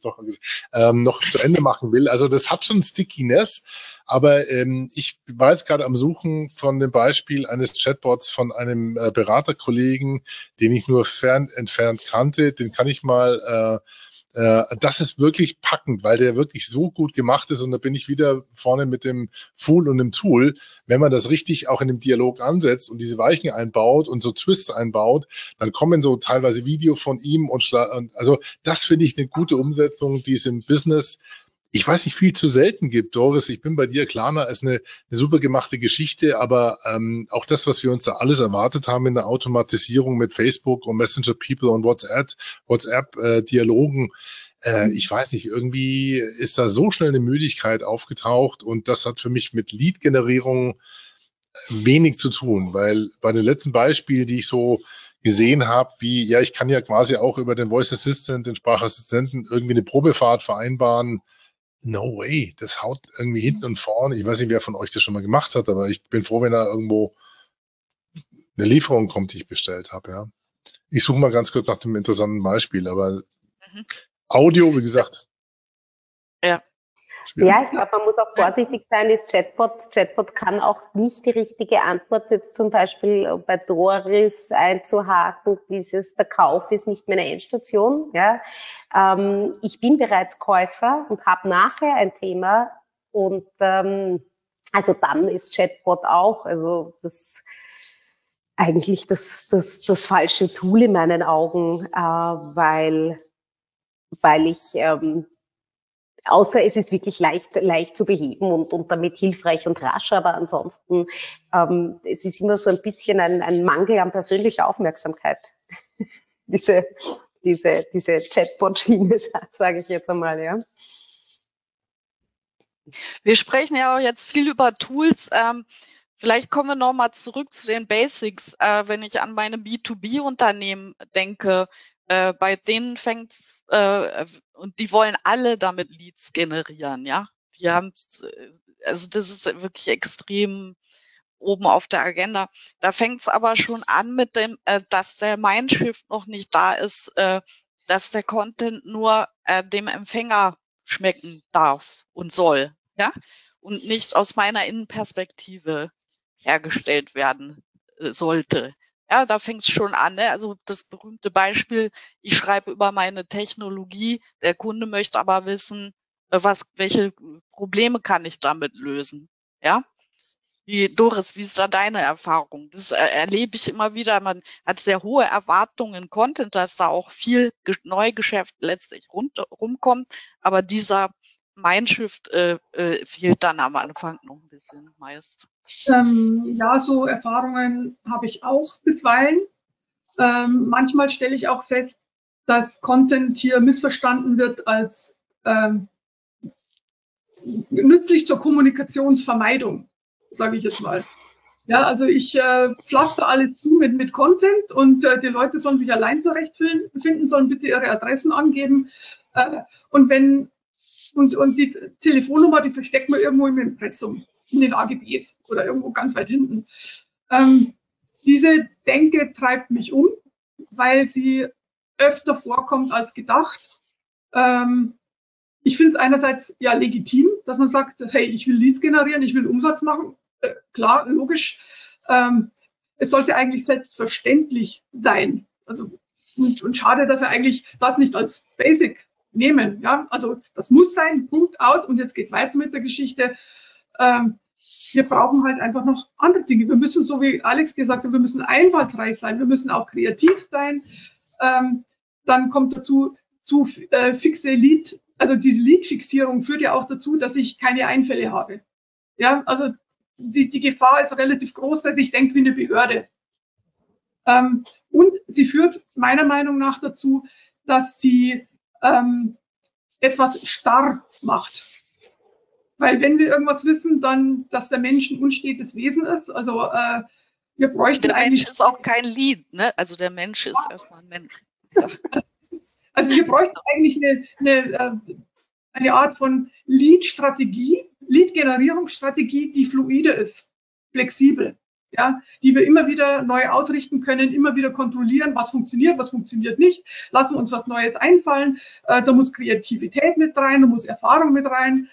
noch zu Ende machen will. Also das hat schon Stickiness. Aber ich war jetzt gerade am Suchen von dem Beispiel eines Chatbots von einem Beraterkollegen, den ich nur entfernt kannte. Den kann ich mal, das ist wirklich packend, weil der wirklich so gut gemacht ist. Und da bin ich wieder vorne mit dem Fool und dem Tool. Wenn man das richtig auch in dem Dialog ansetzt und diese Weichen einbaut und so Twists einbaut, dann kommen so teilweise Video von ihm und also das finde ich eine gute Umsetzung, die es im Business, ich weiß nicht, viel zu selten gibt. Doris, ich bin bei dir, Klarna ist eine super gemachte Geschichte, aber auch das, was wir uns da alles erwartet haben in der Automatisierung mit Facebook und Messenger People und WhatsApp Dialogen, ich weiß nicht, irgendwie ist da so schnell eine Müdigkeit aufgetaucht, und das hat für mich mit Lead-Generierung wenig zu tun, weil bei den letzten Beispielen, die ich so gesehen habe, wie, ja, ich kann ja quasi auch über den Voice Assistant, den Sprachassistenten irgendwie eine Probefahrt vereinbaren. No way, das haut irgendwie hinten und vorne. Ich weiß nicht, wer von euch das schon mal gemacht hat, aber ich bin froh, wenn da irgendwo eine Lieferung kommt, die ich bestellt habe. Ja, ich suche mal ganz kurz nach dem interessanten Beispiel, aber Audio, wie gesagt. Ja. Schwierig. Ja, ich glaube, man muss auch vorsichtig sein, ist Chatbot. Chatbot kann auch nicht die richtige Antwort jetzt zum Beispiel bei Doris einzuhaken, der Kauf ist nicht meine Endstation. Ja. Ich bin bereits Käufer und habe nachher ein Thema, und also dann ist Chatbot auch, also das eigentlich das falsche Tool in meinen Augen, weil ich außer es ist wirklich leicht zu beheben und damit hilfreich und rasch, aber ansonsten es ist immer so ein bisschen ein Mangel an persönlicher Aufmerksamkeit. diese Chatbot-Schiene, sage ich jetzt einmal, ja. Wir sprechen ja auch jetzt viel über Tools. Vielleicht kommen wir nochmal zurück zu den Basics. Wenn ich an meine B2B-Unternehmen denke, bei denen fängt's und die wollen alle damit Leads generieren, ja. Die haben, also das ist wirklich extrem oben auf der Agenda. Da fängt's aber schon an mit dem, dass der Mindshift noch nicht da ist, dass der Content nur dem Empfänger schmecken darf und soll, ja, und nicht aus meiner Innenperspektive hergestellt werden sollte. Ja, da fängt es schon an. Ne? Also das berühmte Beispiel, ich schreibe über meine Technologie, der Kunde möchte aber wissen, welche Probleme kann ich damit lösen. Ja, Doris, wie ist da deine Erfahrung? Das erlebe ich immer wieder. Man hat sehr hohe Erwartungen in Content, dass da auch viel Neugeschäft letztlich rumkommt, aber dieser Mindshift fehlt dann am Anfang noch ein bisschen meist. Ja, so Erfahrungen habe ich auch bisweilen. Manchmal stelle ich auch fest, dass Content hier missverstanden wird als nützlich zur Kommunikationsvermeidung, sage ich jetzt mal. Ja, also ich pflaster alles zu mit Content, und die Leute sollen sich allein zurechtfinden, sollen bitte ihre Adressen angeben. Und die Telefonnummer, die versteckt man irgendwo im Impressum, in den AGBs oder irgendwo ganz weit hinten. Diese Denke treibt mich um, weil sie öfter vorkommt als gedacht. Ich finde es einerseits ja legitim, dass man sagt, hey, ich will Leads generieren, ich will Umsatz machen. Klar, logisch. Es sollte eigentlich selbstverständlich sein. Also, und schade, dass wir eigentlich das nicht als Basic nehmen. Ja, also das muss sein, Punkt, aus, und jetzt geht's weiter mit der Geschichte. Wir brauchen halt einfach noch andere Dinge. Wir müssen, so wie Alex gesagt hat, wir müssen einfallsreich sein, wir müssen auch kreativ sein. Dann kommt dazu fixe Lead, also diese Lead-Fixierung führt ja auch dazu, dass ich keine Einfälle habe. Ja, also die Gefahr ist relativ groß, dass ich denke wie eine Behörde. Und sie führt meiner Meinung nach dazu, dass sie etwas starr macht. Weil wenn wir irgendwas wissen, dann, dass der Mensch ein unstetes Wesen ist. Also wir bräuchten Der eigentlich... Mensch ist auch kein Lied, ne? Also der Mensch ist erstmal ein Mensch. Also wir bräuchten eigentlich eine Art von Lead-Strategie, Lead-Generierungsstrategie, die fluide ist, flexibel, ja, die wir immer wieder neu ausrichten können, immer wieder kontrollieren, was funktioniert nicht, lassen uns was Neues einfallen, da muss Kreativität mit rein, da muss Erfahrung mit rein.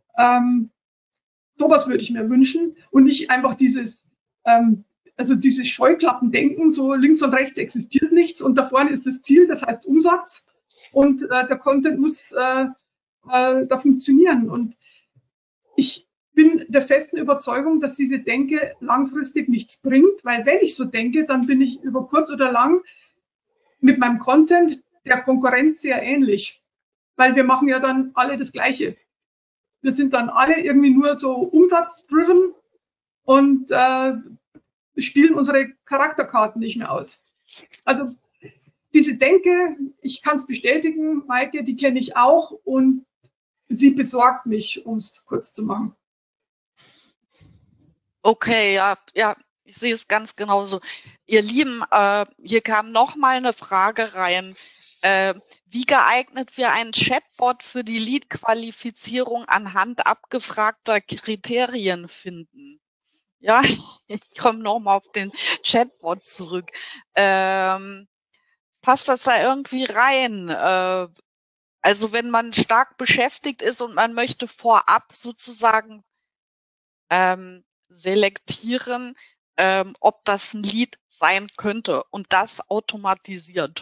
Sowas würde ich mir wünschen und nicht einfach dieses Scheuklappendenken, so links und rechts existiert nichts und da vorne ist das Ziel, das heißt Umsatz und der Content muss da funktionieren. Und ich bin der festen Überzeugung, dass diese Denke langfristig nichts bringt, weil wenn ich so denke, dann bin ich über kurz oder lang mit meinem Content der Konkurrenz sehr ähnlich, weil wir machen ja dann alle das Gleiche. Wir sind dann alle irgendwie nur so umsatzdriven und spielen unsere Charakterkarten nicht mehr aus. Also diese Denke, ich kann es bestätigen, Maike, die kenne ich auch und sie besorgt mich, um es kurz zu machen. Okay, ja, ich sehe es ganz genauso. Ihr Lieben, hier kam noch mal eine Frage rein. Wie geeignet wir einen Chatbot für die Lead-Qualifizierung anhand abgefragter Kriterien finden? Ja, ich komme noch mal auf den Chatbot zurück. Passt das da irgendwie rein? Also wenn man stark beschäftigt ist und man möchte vorab sozusagen selektieren, ob das ein Lead sein könnte und das automatisiert.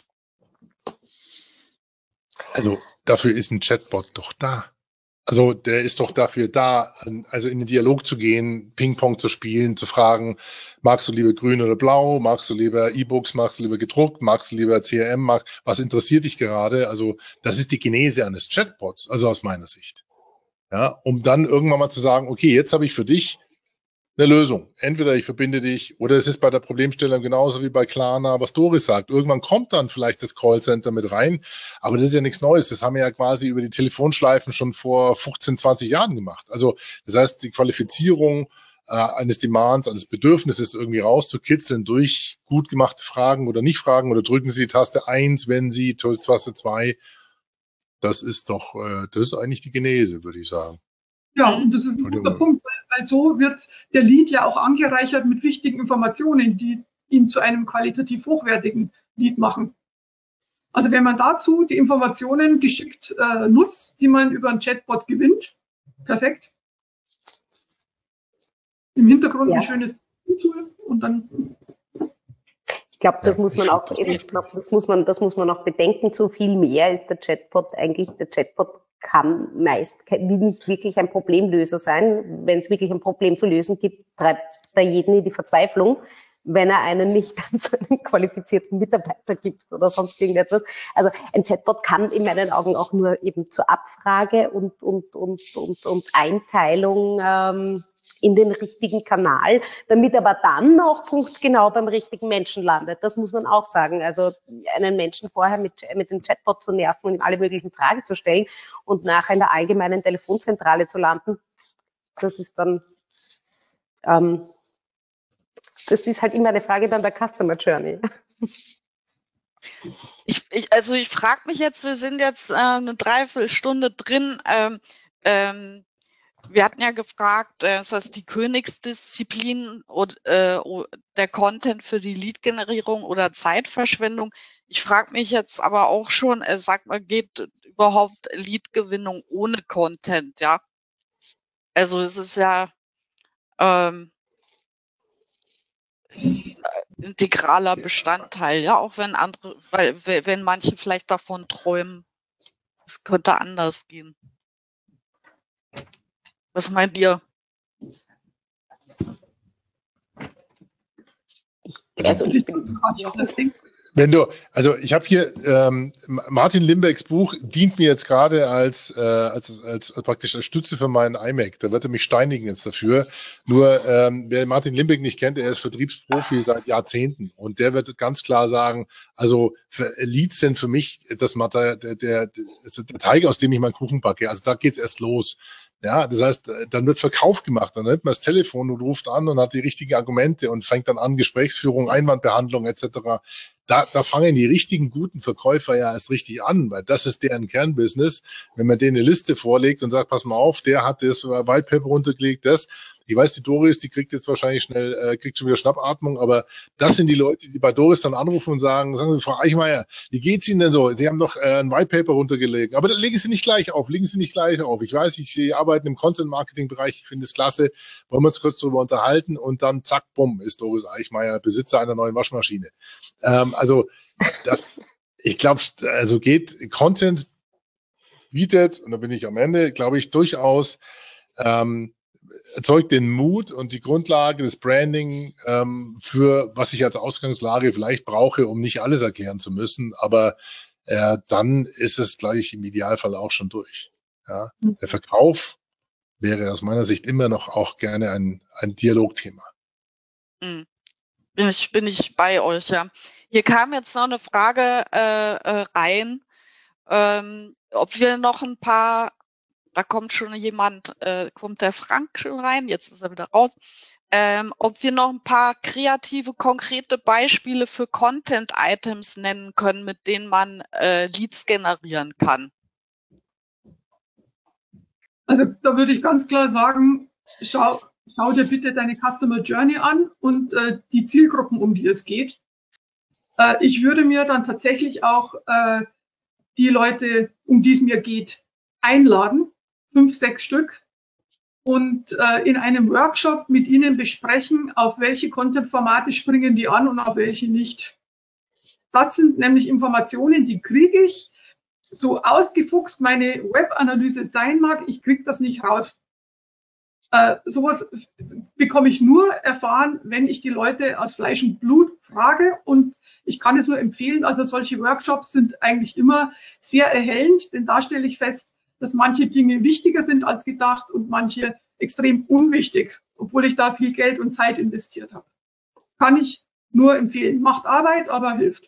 Also dafür ist ein Chatbot doch da. Also der ist doch dafür da, also in den Dialog zu gehen, Ping-Pong zu spielen, zu fragen, magst du lieber grün oder blau, magst du lieber E-Books, magst du lieber gedruckt, magst du lieber CRM, was interessiert dich gerade? Also das ist die Genese eines Chatbots, also aus meiner Sicht. Ja, um dann irgendwann mal zu sagen, okay, jetzt habe ich für dich eine Lösung. Entweder ich verbinde dich oder es ist bei der Problemstellung genauso wie bei Klarna, was Doris sagt. Irgendwann kommt dann vielleicht das Callcenter mit rein, aber das ist ja nichts Neues. Das haben wir ja quasi über die Telefonschleifen schon vor 15, 20 Jahren gemacht. Also das heißt, die Qualifizierung eines Demands, eines Bedürfnisses irgendwie rauszukitzeln durch gut gemachte Fragen oder nicht Fragen oder drücken Sie Taste 1, wenn Sie Taste 2. Das ist doch, das ist eigentlich die Genese, würde ich sagen. Ja, und das ist ein guter Punkt, weil so wird der Lead ja auch angereichert mit wichtigen Informationen, die ihn zu einem qualitativ hochwertigen Lead machen. Also wenn man dazu die Informationen geschickt nutzt, die man über einen Chatbot gewinnt, perfekt. Im Hintergrund ein schönes Tool und dann... Ich glaube, das muss man auch eben, das muss man auch bedenken. Zu viel mehr ist der Chatbot eigentlich. Der Chatbot kann will nicht wirklich ein Problemlöser sein. Wenn es wirklich ein Problem zu lösen gibt, treibt er jeden in die Verzweiflung, wenn er einen nicht an so einen qualifizierten Mitarbeiter gibt oder sonst irgendetwas. Also ein Chatbot kann in meinen Augen auch nur eben zur Abfrage und Einteilung in den richtigen Kanal, damit aber dann auch punktgenau beim richtigen Menschen landet. Das muss man auch sagen. Also einen Menschen vorher mit dem Chatbot zu nerven und ihm alle möglichen Fragen zu stellen und nachher in der allgemeinen Telefonzentrale zu landen, das ist dann, das ist halt immer eine Frage dann der Customer Journey. Ich frage mich jetzt, wir sind jetzt eine Dreiviertelstunde drin, wir hatten ja gefragt, ist das die Königsdisziplin der Content für die Lead-Generierung oder Zeitverschwendung? Ich frage mich jetzt aber auch schon, sag mal, geht überhaupt Lead-Gewinnung ohne Content, ja? Also es ist ja integraler Bestandteil, ja, auch wenn wenn manche vielleicht davon träumen, es könnte anders gehen. Was meint ihr? Also ich bin das Ding. Also ich habe hier Martin Limbecks Buch dient mir jetzt gerade als praktisch als Stütze für meinen iMac. Da wird er mich steinigen jetzt dafür. Nur wer Martin Limbeck nicht kennt, er ist Vertriebsprofi seit Jahrzehnten und der wird ganz klar sagen, also Leads sind für mich der Teig, aus dem ich meinen Kuchen backe. Also da geht's erst los. Ja, das heißt, dann wird Verkauf gemacht, dann nimmt man das Telefon und ruft an und hat die richtigen Argumente und fängt dann an, Gesprächsführung, Einwandbehandlung etc. Da fangen die richtigen, guten Verkäufer ja erst richtig an, weil das ist deren Kernbusiness. Wenn man denen eine Liste vorlegt und sagt, pass mal auf, der hat das White Paper runtergelegt, das. Ich weiß, die Doris, die kriegt jetzt wahrscheinlich kriegt schon wieder Schnappatmung, aber das sind die Leute, die bei Doris dann anrufen und sagen Sie, Frau Eichmeier, wie geht's Ihnen denn so? Sie haben doch ein White Paper runtergelegt, aber legen Sie nicht gleich auf. Ich weiß, Sie arbeiten im Content-Marketing-Bereich, ich finde es klasse, wollen wir uns kurz darüber unterhalten und dann zack, bumm, ist Doris Eichmeier Besitzer einer neuen Waschmaschine. Ich glaube, also Content bietet, und da bin ich am Ende, glaube ich, durchaus erzeugt den Mut und die Grundlage des Branding für was ich als Ausgangslage vielleicht brauche, um nicht alles erklären zu müssen, aber dann ist es gleich im Idealfall auch schon durch. Ja? Der Verkauf wäre aus meiner Sicht immer noch auch gerne ein Dialogthema. Bin ich bei euch, ja. Hier kam jetzt noch eine Frage rein, ob wir noch ein paar, da kommt schon jemand, kommt der Frank schon rein, jetzt ist er wieder raus, ob wir noch ein paar kreative, konkrete Beispiele für Content-Items nennen können, mit denen man Leads generieren kann. Also da würde ich ganz klar sagen, schau dir bitte deine Customer Journey an und die Zielgruppen, um die es geht. Ich würde mir dann tatsächlich auch die Leute, um die es mir geht, einladen, 5, 6 Stück, und in einem Workshop mit ihnen besprechen, auf welche Content-Formate springen die an und auf welche nicht. Das sind nämlich Informationen, die kriege ich, so ausgefuchst meine Web-Analyse sein mag, ich kriege das nicht raus. Sowas bekomme ich nur erfahren, wenn ich die Leute aus Fleisch und Blut frage, und ich kann es nur empfehlen. Also solche Workshops sind eigentlich immer sehr erhellend, denn da stelle ich fest, dass manche Dinge wichtiger sind als gedacht und manche extrem unwichtig, obwohl ich da viel Geld und Zeit investiert habe. Kann ich nur empfehlen. Macht Arbeit, aber hilft.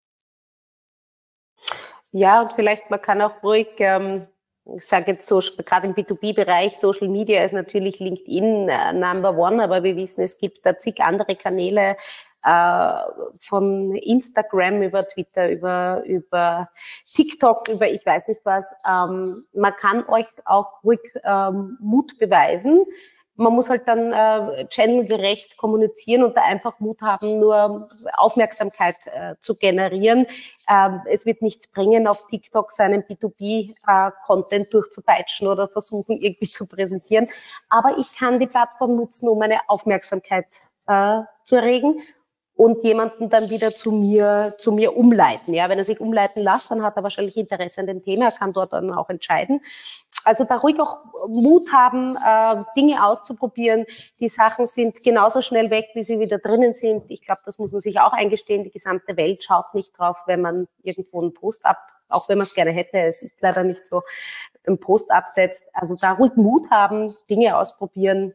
Ja, und vielleicht, man kann auch ruhig, ich sage jetzt so, gerade im B2B-Bereich, Social Media ist natürlich LinkedIn Number One, aber wir wissen, es gibt da zig andere Kanäle, von Instagram über Twitter, über TikTok, über ich weiß nicht was. Man kann euch auch ruhig Mut beweisen. Man muss halt dann channelgerecht kommunizieren und da einfach Mut haben, nur Aufmerksamkeit zu generieren. Es wird nichts bringen, auf TikTok seinen B2B-Content durchzupeitschen oder versuchen, irgendwie zu präsentieren. Aber ich kann die Plattform nutzen, um meine Aufmerksamkeit zu erregen und jemanden dann wieder zu mir umleiten. Ja, wenn er sich umleiten lässt, dann hat er wahrscheinlich Interesse an dem Thema, er kann dort dann auch entscheiden. Also da ruhig auch Mut haben, Dinge auszuprobieren. Die Sachen sind genauso schnell weg, wie sie wieder drinnen sind. Ich glaube, das muss man sich auch eingestehen. Die gesamte Welt schaut nicht drauf, wenn man irgendwo einen Post auch wenn man es gerne hätte. Es ist leider nicht so, einen Post absetzt. Also da ruhig Mut haben, Dinge ausprobieren.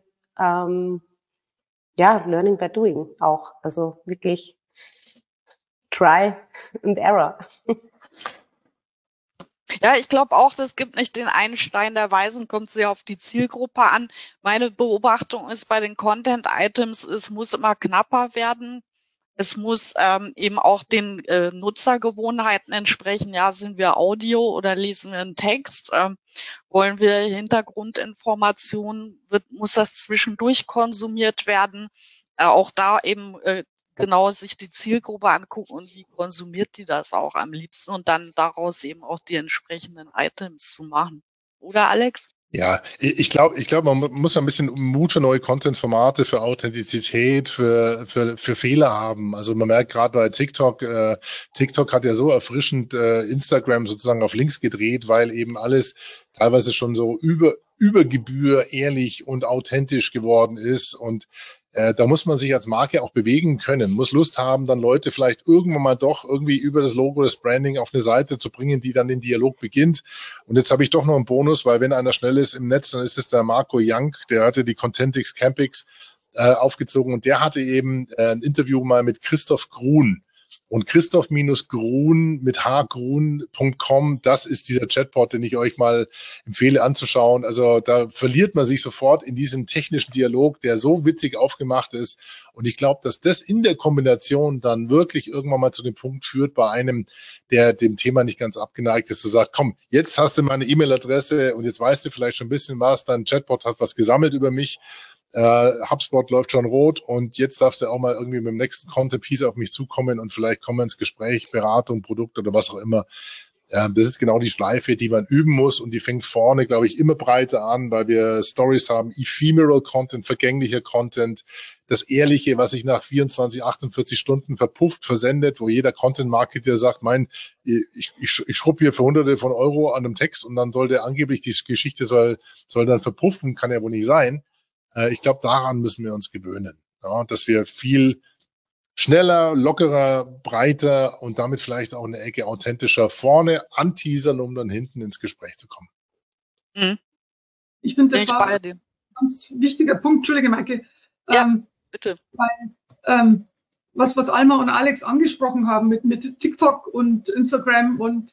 Ja, learning by doing auch. Also wirklich try and error. Ja, ich glaube auch, das gibt nicht den einen Stein der Weisen, kommt sehr auf die Zielgruppe an. Meine Beobachtung ist bei den Content-Items, es muss immer knapper werden. Es muss eben auch den Nutzergewohnheiten entsprechen. Ja, sind wir Audio oder lesen wir einen Text? Wollen wir Hintergrundinformationen? Muss das zwischendurch konsumiert werden? Auch da eben genau sich die Zielgruppe angucken und wie konsumiert die das auch am liebsten und dann daraus eben auch die entsprechenden Items zu machen. Oder Alex? Ja, ich glaube, man muss ein bisschen Mut für neue Content-Formate, für Authentizität, für Fehler haben. Also man merkt gerade bei TikTok, TikTok hat ja so erfrischend Instagram sozusagen auf links gedreht, weil eben alles teilweise schon so über Gebühr ehrlich und authentisch geworden ist. Und da muss man sich als Marke auch bewegen können, muss Lust haben, dann Leute vielleicht irgendwann mal doch irgendwie über das Logo, das Branding auf eine Seite zu bringen, die dann den Dialog beginnt. Und jetzt habe ich doch noch einen Bonus, weil wenn einer schnell ist im Netz, dann ist es der Marco Young, der hatte die Contentix Campix aufgezogen und der hatte eben ein Interview mal mit Christoph Grun. Und Christoph-Grun mit hgrun.com, das ist dieser Chatbot, den ich euch mal empfehle anzuschauen. Also da verliert man sich sofort in diesem technischen Dialog, der so witzig aufgemacht ist. Und ich glaube, dass das in der Kombination dann wirklich irgendwann mal zu dem Punkt führt bei einem, der dem Thema nicht ganz abgeneigt ist, zu sagen, komm, jetzt hast du meine E-Mail-Adresse und jetzt weißt du vielleicht schon ein bisschen was, dein Chatbot hat was gesammelt über mich. HubSpot läuft schon rot und jetzt darfst du auch mal irgendwie mit dem nächsten Content-Piece auf mich zukommen und vielleicht kommen wir ins Gespräch, Beratung, Produkt oder was auch immer. Das ist genau die Schleife, die man üben muss und die fängt vorne, glaube ich, immer breiter an, weil wir Stories haben, Ephemeral Content, vergänglicher Content, das Ehrliche, was sich nach 24, 48 Stunden verpufft, versendet, wo jeder Content-Marketer sagt, ich schrubb hier für Hunderte von Euro an einem Text und dann sollte angeblich die Geschichte soll dann verpuffen, kann ja wohl nicht sein. Ich glaube, daran müssen wir uns gewöhnen, ja, dass wir viel schneller, lockerer, breiter und damit vielleicht auch eine Ecke authentischer vorne anteasern, um dann hinten ins Gespräch zu kommen. Mhm. Ich finde, das war ein ganz wichtiger Punkt. Entschuldige, Maike. Ja, bitte. Weil, was Alma und Alex angesprochen haben mit TikTok und Instagram und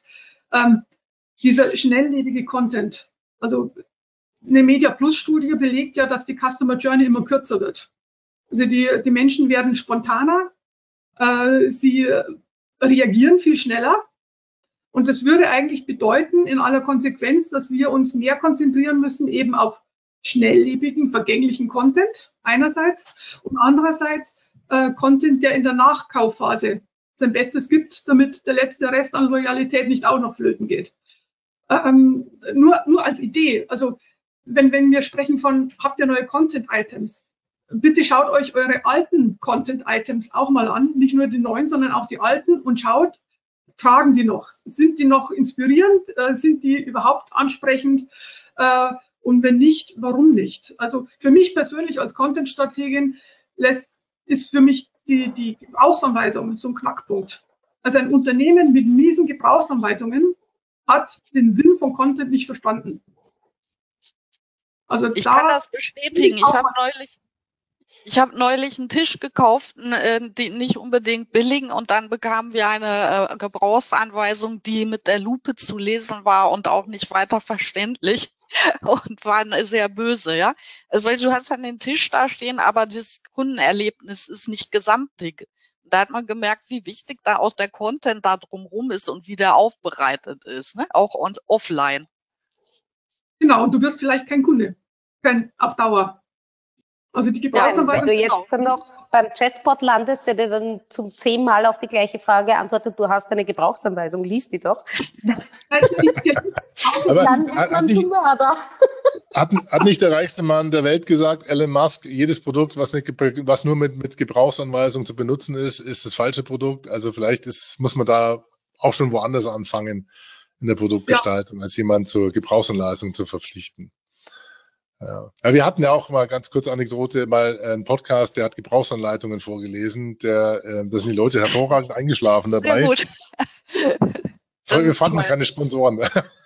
dieser schnelllebige Content. Also eine Media Plus Studie belegt ja, dass die Customer Journey immer kürzer wird. Also die Menschen werden spontaner, sie reagieren viel schneller. Und das würde eigentlich bedeuten, in aller Konsequenz, dass wir uns mehr konzentrieren müssen eben auf schnelllebigen, vergänglichen Content einerseits und andererseits Content, der in der Nachkaufphase sein Bestes gibt, damit der letzte Rest an Loyalität nicht auch noch flöten geht. Nur als Idee. Also wenn wir sprechen von, habt ihr neue Content-Items? Bitte schaut euch eure alten Content-Items auch mal an. Nicht nur die neuen, sondern auch die alten und schaut, tragen die noch? Sind die noch inspirierend? Sind die überhaupt ansprechend? Und wenn nicht, warum nicht? Also für mich persönlich als Content-Strategin ist für mich die Gebrauchsanweisung so ein Knackpunkt. Also ein Unternehmen mit miesen Gebrauchsanweisungen hat den Sinn von Content nicht verstanden. Also ich kann das bestätigen. Ich habe neulich einen Tisch gekauft, den nicht unbedingt billigen, und dann bekamen wir eine Gebrauchsanweisung, die mit der Lupe zu lesen war und auch nicht weiter verständlich und war sehr böse, ja. Also weil du hast dann den Tisch da stehen, aber das Kundenerlebnis ist nicht gesamtig. Da hat man gemerkt, wie wichtig da auch der Content da drumherum ist und wie der aufbereitet ist, ne? Auch offline. Genau, und du wirst vielleicht kein Kunde, auf Dauer. Also die Gebrauchsanweisung. Wenn du jetzt dann noch beim Chatbot landest, der dir dann zum 10. Mal auf die gleiche Frage antwortet, du hast eine Gebrauchsanweisung, liest die doch. Aber hat nicht der reichste Mann der Welt gesagt, Elon Musk, jedes Produkt, was nur mit Gebrauchsanweisung zu benutzen ist das falsche Produkt. Also vielleicht muss man da auch schon woanders anfangen in der Produktgestaltung, als jemand zur Gebrauchsanweisung zu verpflichten. Ja, wir hatten ja auch mal ganz kurz Anekdote, mal einen Podcast, der hat Gebrauchsanleitungen vorgelesen, da sind die Leute hervorragend eingeschlafen dabei. Sehr gut. Wir fanden keine Sponsoren.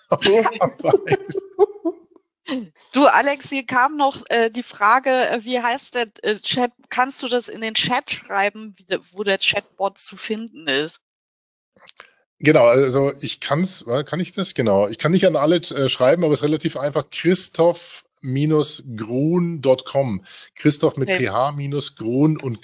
Du, Alex, hier kam noch die Frage, wie heißt der Chat? Kannst du das in den Chat schreiben, wo der Chatbot zu finden ist? Genau, also kann ich das? Genau. Ich kann nicht an alle schreiben, aber es ist relativ einfach. Christoph-grun.com. Christoph mit ph-grun und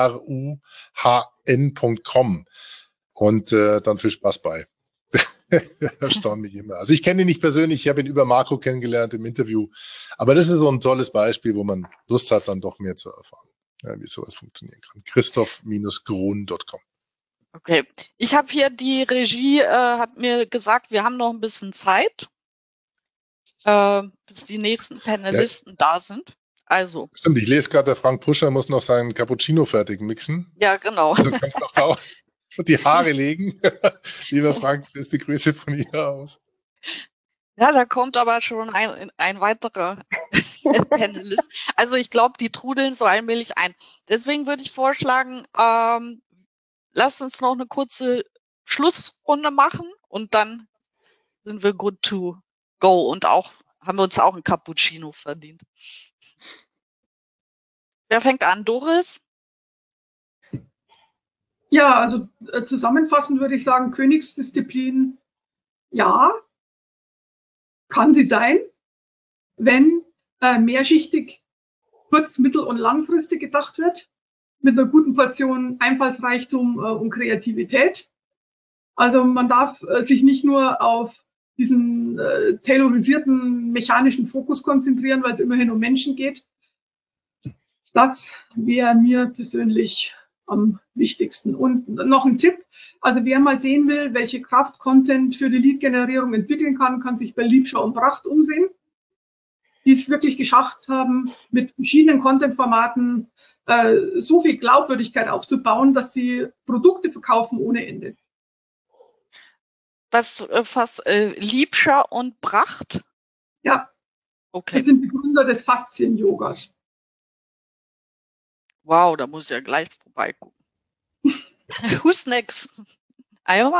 gruhn.com. Und dann viel Spaß bei. Erstaunt mich immer. Also ich kenne ihn nicht persönlich, ich habe ihn über Marco kennengelernt im Interview. Aber das ist so ein tolles Beispiel, wo man Lust hat, dann doch mehr zu erfahren, wie sowas funktionieren kann. Christoph-grun.com. Okay, ich habe hier, die Regie hat mir gesagt, wir haben noch ein bisschen Zeit, bis die nächsten Panelisten da sind. Also. Stimmt, ich lese gerade, der Frank Puscher muss noch seinen Cappuccino fertig mixen. Ja, genau. Also kannst du auch die Haare legen. Lieber Frank, das ist die Grüße von hier aus. Ja, da kommt aber schon ein weiterer Panelist. Also ich glaube, die trudeln so allmählich ein. Deswegen würde ich vorschlagen, lasst uns noch eine kurze Schlussrunde machen und dann sind wir good to go und auch haben wir uns auch ein Cappuccino verdient. Wer fängt an? Doris? Ja, also zusammenfassend würde ich sagen, Königsdisziplin, ja, kann sie sein, wenn mehrschichtig, kurz-, mittel- und langfristig gedacht wird, mit einer guten Portion Einfallsreichtum und Kreativität. Also man darf sich nicht nur auf diesen taylorisierten mechanischen Fokus konzentrieren, weil es immerhin um Menschen geht. Das wäre mir persönlich am wichtigsten. Und noch ein Tipp, also wer mal sehen will, welche Kraft Content für die Lead-Generierung entwickeln kann, kann sich bei Liebscher und Bracht umsehen, die es wirklich geschafft haben, mit verschiedenen Content-Formaten so viel Glaubwürdigkeit aufzubauen, dass sie Produkte verkaufen ohne Ende. Was Liebscher und Bracht? Ja, okay. Das sind Begründer des Faszien-Yogas. Wow, da muss ich ja gleich vorbeigucken. Who's next? Iowa?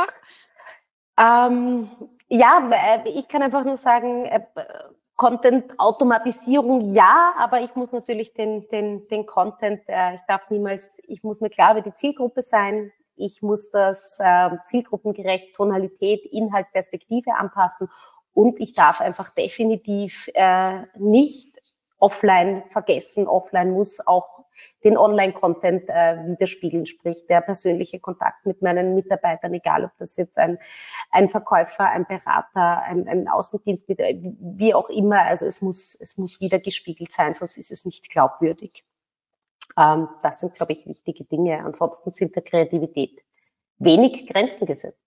Ja, ich kann einfach nur sagen, Content-Automatisierung ja, aber ich muss natürlich den Content, ich muss mir klar über die Zielgruppe sein, ich muss das zielgruppengerecht Tonalität, Inhalt, Perspektive anpassen und ich darf einfach definitiv nicht offline vergessen. Offline muss auch den Online-Content widerspiegeln, sprich der persönliche Kontakt mit meinen Mitarbeitern, egal ob das jetzt ein Verkäufer, ein Berater, ein Außendienst, wie auch immer. Also es muss wieder gespiegelt sein, sonst ist es nicht glaubwürdig. Das sind, glaube ich, wichtige Dinge. Ansonsten sind der Kreativität wenig Grenzen gesetzt.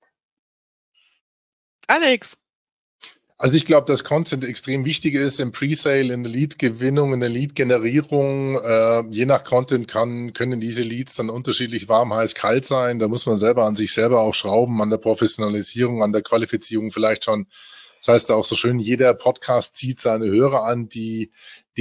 Alex? Also ich glaube, dass Content extrem wichtig ist im Presale, in der Lead-Gewinnung, in der Lead-Generierung. Je nach Content können diese Leads dann unterschiedlich warm, heiß, kalt sein. Da muss man selber an sich selber auch schrauben, an der Professionalisierung, an der Qualifizierung vielleicht schon. Das heißt auch so schön, jeder Podcast zieht seine Hörer an, die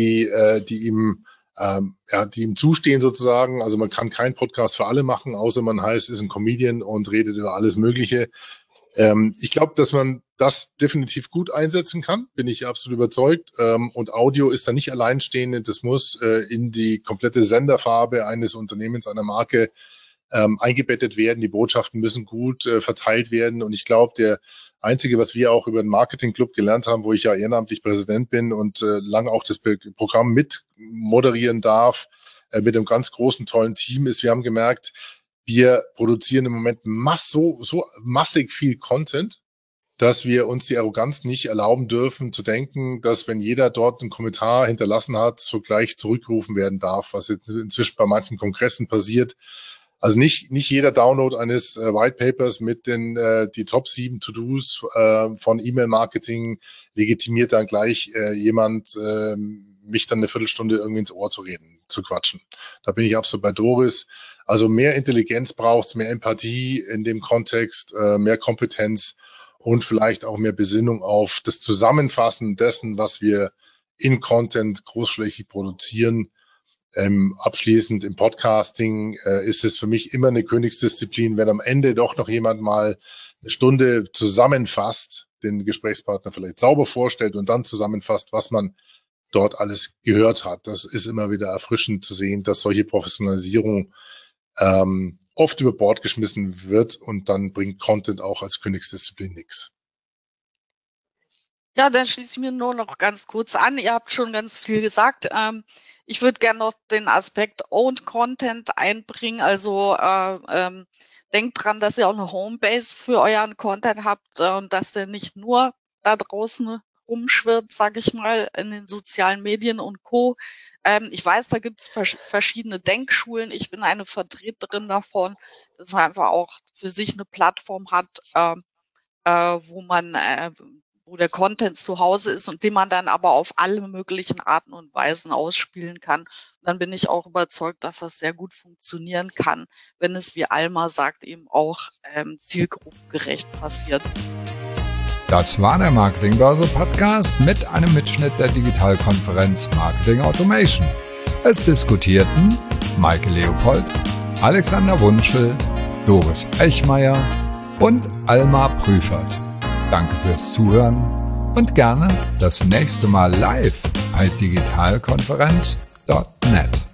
ihm zustehen sozusagen. Also man kann keinen Podcast für alle machen, außer man ist ein Comedian und redet über alles Mögliche. Ich glaube, dass man das definitiv gut einsetzen kann, bin ich absolut überzeugt. Und Audio ist da nicht alleinstehend. Das muss in die komplette Senderfarbe eines Unternehmens, einer Marke eingebettet werden. Die Botschaften müssen gut verteilt werden. Und ich glaube, der Einzige, was wir auch über den Marketing-Club gelernt haben, wo ich ja ehrenamtlich Präsident bin und lange auch das Programm mit moderieren darf, mit einem ganz großen, tollen Team, ist, wir haben gemerkt, wir produzieren im Moment so massig viel Content, dass wir uns die Arroganz nicht erlauben dürfen, zu denken, dass wenn jeder dort einen Kommentar hinterlassen hat, so gleich zurückgerufen werden darf, was jetzt inzwischen bei manchen Kongressen passiert. Also nicht jeder Download eines White Papers mit die Top 7 To-Dos von E-Mail-Marketing legitimiert dann gleich jemand, mich dann eine Viertelstunde irgendwie ins Ohr zu quatschen. Da bin ich absolut bei Doris. Also mehr Intelligenz braucht's, mehr Empathie in dem Kontext, mehr Kompetenz und vielleicht auch mehr Besinnung auf das Zusammenfassen dessen, was wir in Content großflächig produzieren. Abschließend im Podcasting ist es für mich immer eine Königsdisziplin, wenn am Ende doch noch jemand mal eine Stunde zusammenfasst, den Gesprächspartner vielleicht sauber vorstellt und dann zusammenfasst, was man dort alles gehört hat. Das ist immer wieder erfrischend zu sehen, dass solche Professionalisierung oft über Bord geschmissen wird und dann bringt Content auch als Königsdisziplin nichts. Ja, dann schließe ich mir nur noch ganz kurz an. Ihr habt schon ganz viel gesagt. Ich würde gerne noch den Aspekt Owned Content einbringen. Also denkt dran, dass ihr auch eine Homebase für euren Content habt und dass der nicht nur da draußen rumschwirrt, sage ich mal, in den sozialen Medien und Co. Ich weiß, da gibt es verschiedene Denkschulen. Ich bin eine Vertreterin davon, dass man einfach auch für sich eine Plattform hat, wo der Content zu Hause ist und den man dann aber auf alle möglichen Arten und Weisen ausspielen kann. Und dann bin ich auch überzeugt, dass das sehr gut funktionieren kann, wenn es, wie Alma sagt, eben auch zielgruppengerecht passiert. Das war der Marketingbörse-Podcast mit einem Mitschnitt der Digitalkonferenz Marketing Automation. Es diskutierten Maike Leopold, Alexander Wunschel, Doris Eichmeier und Alma Prüfert. Danke fürs Zuhören und gerne das nächste Mal live bei digitalkonferenz.net.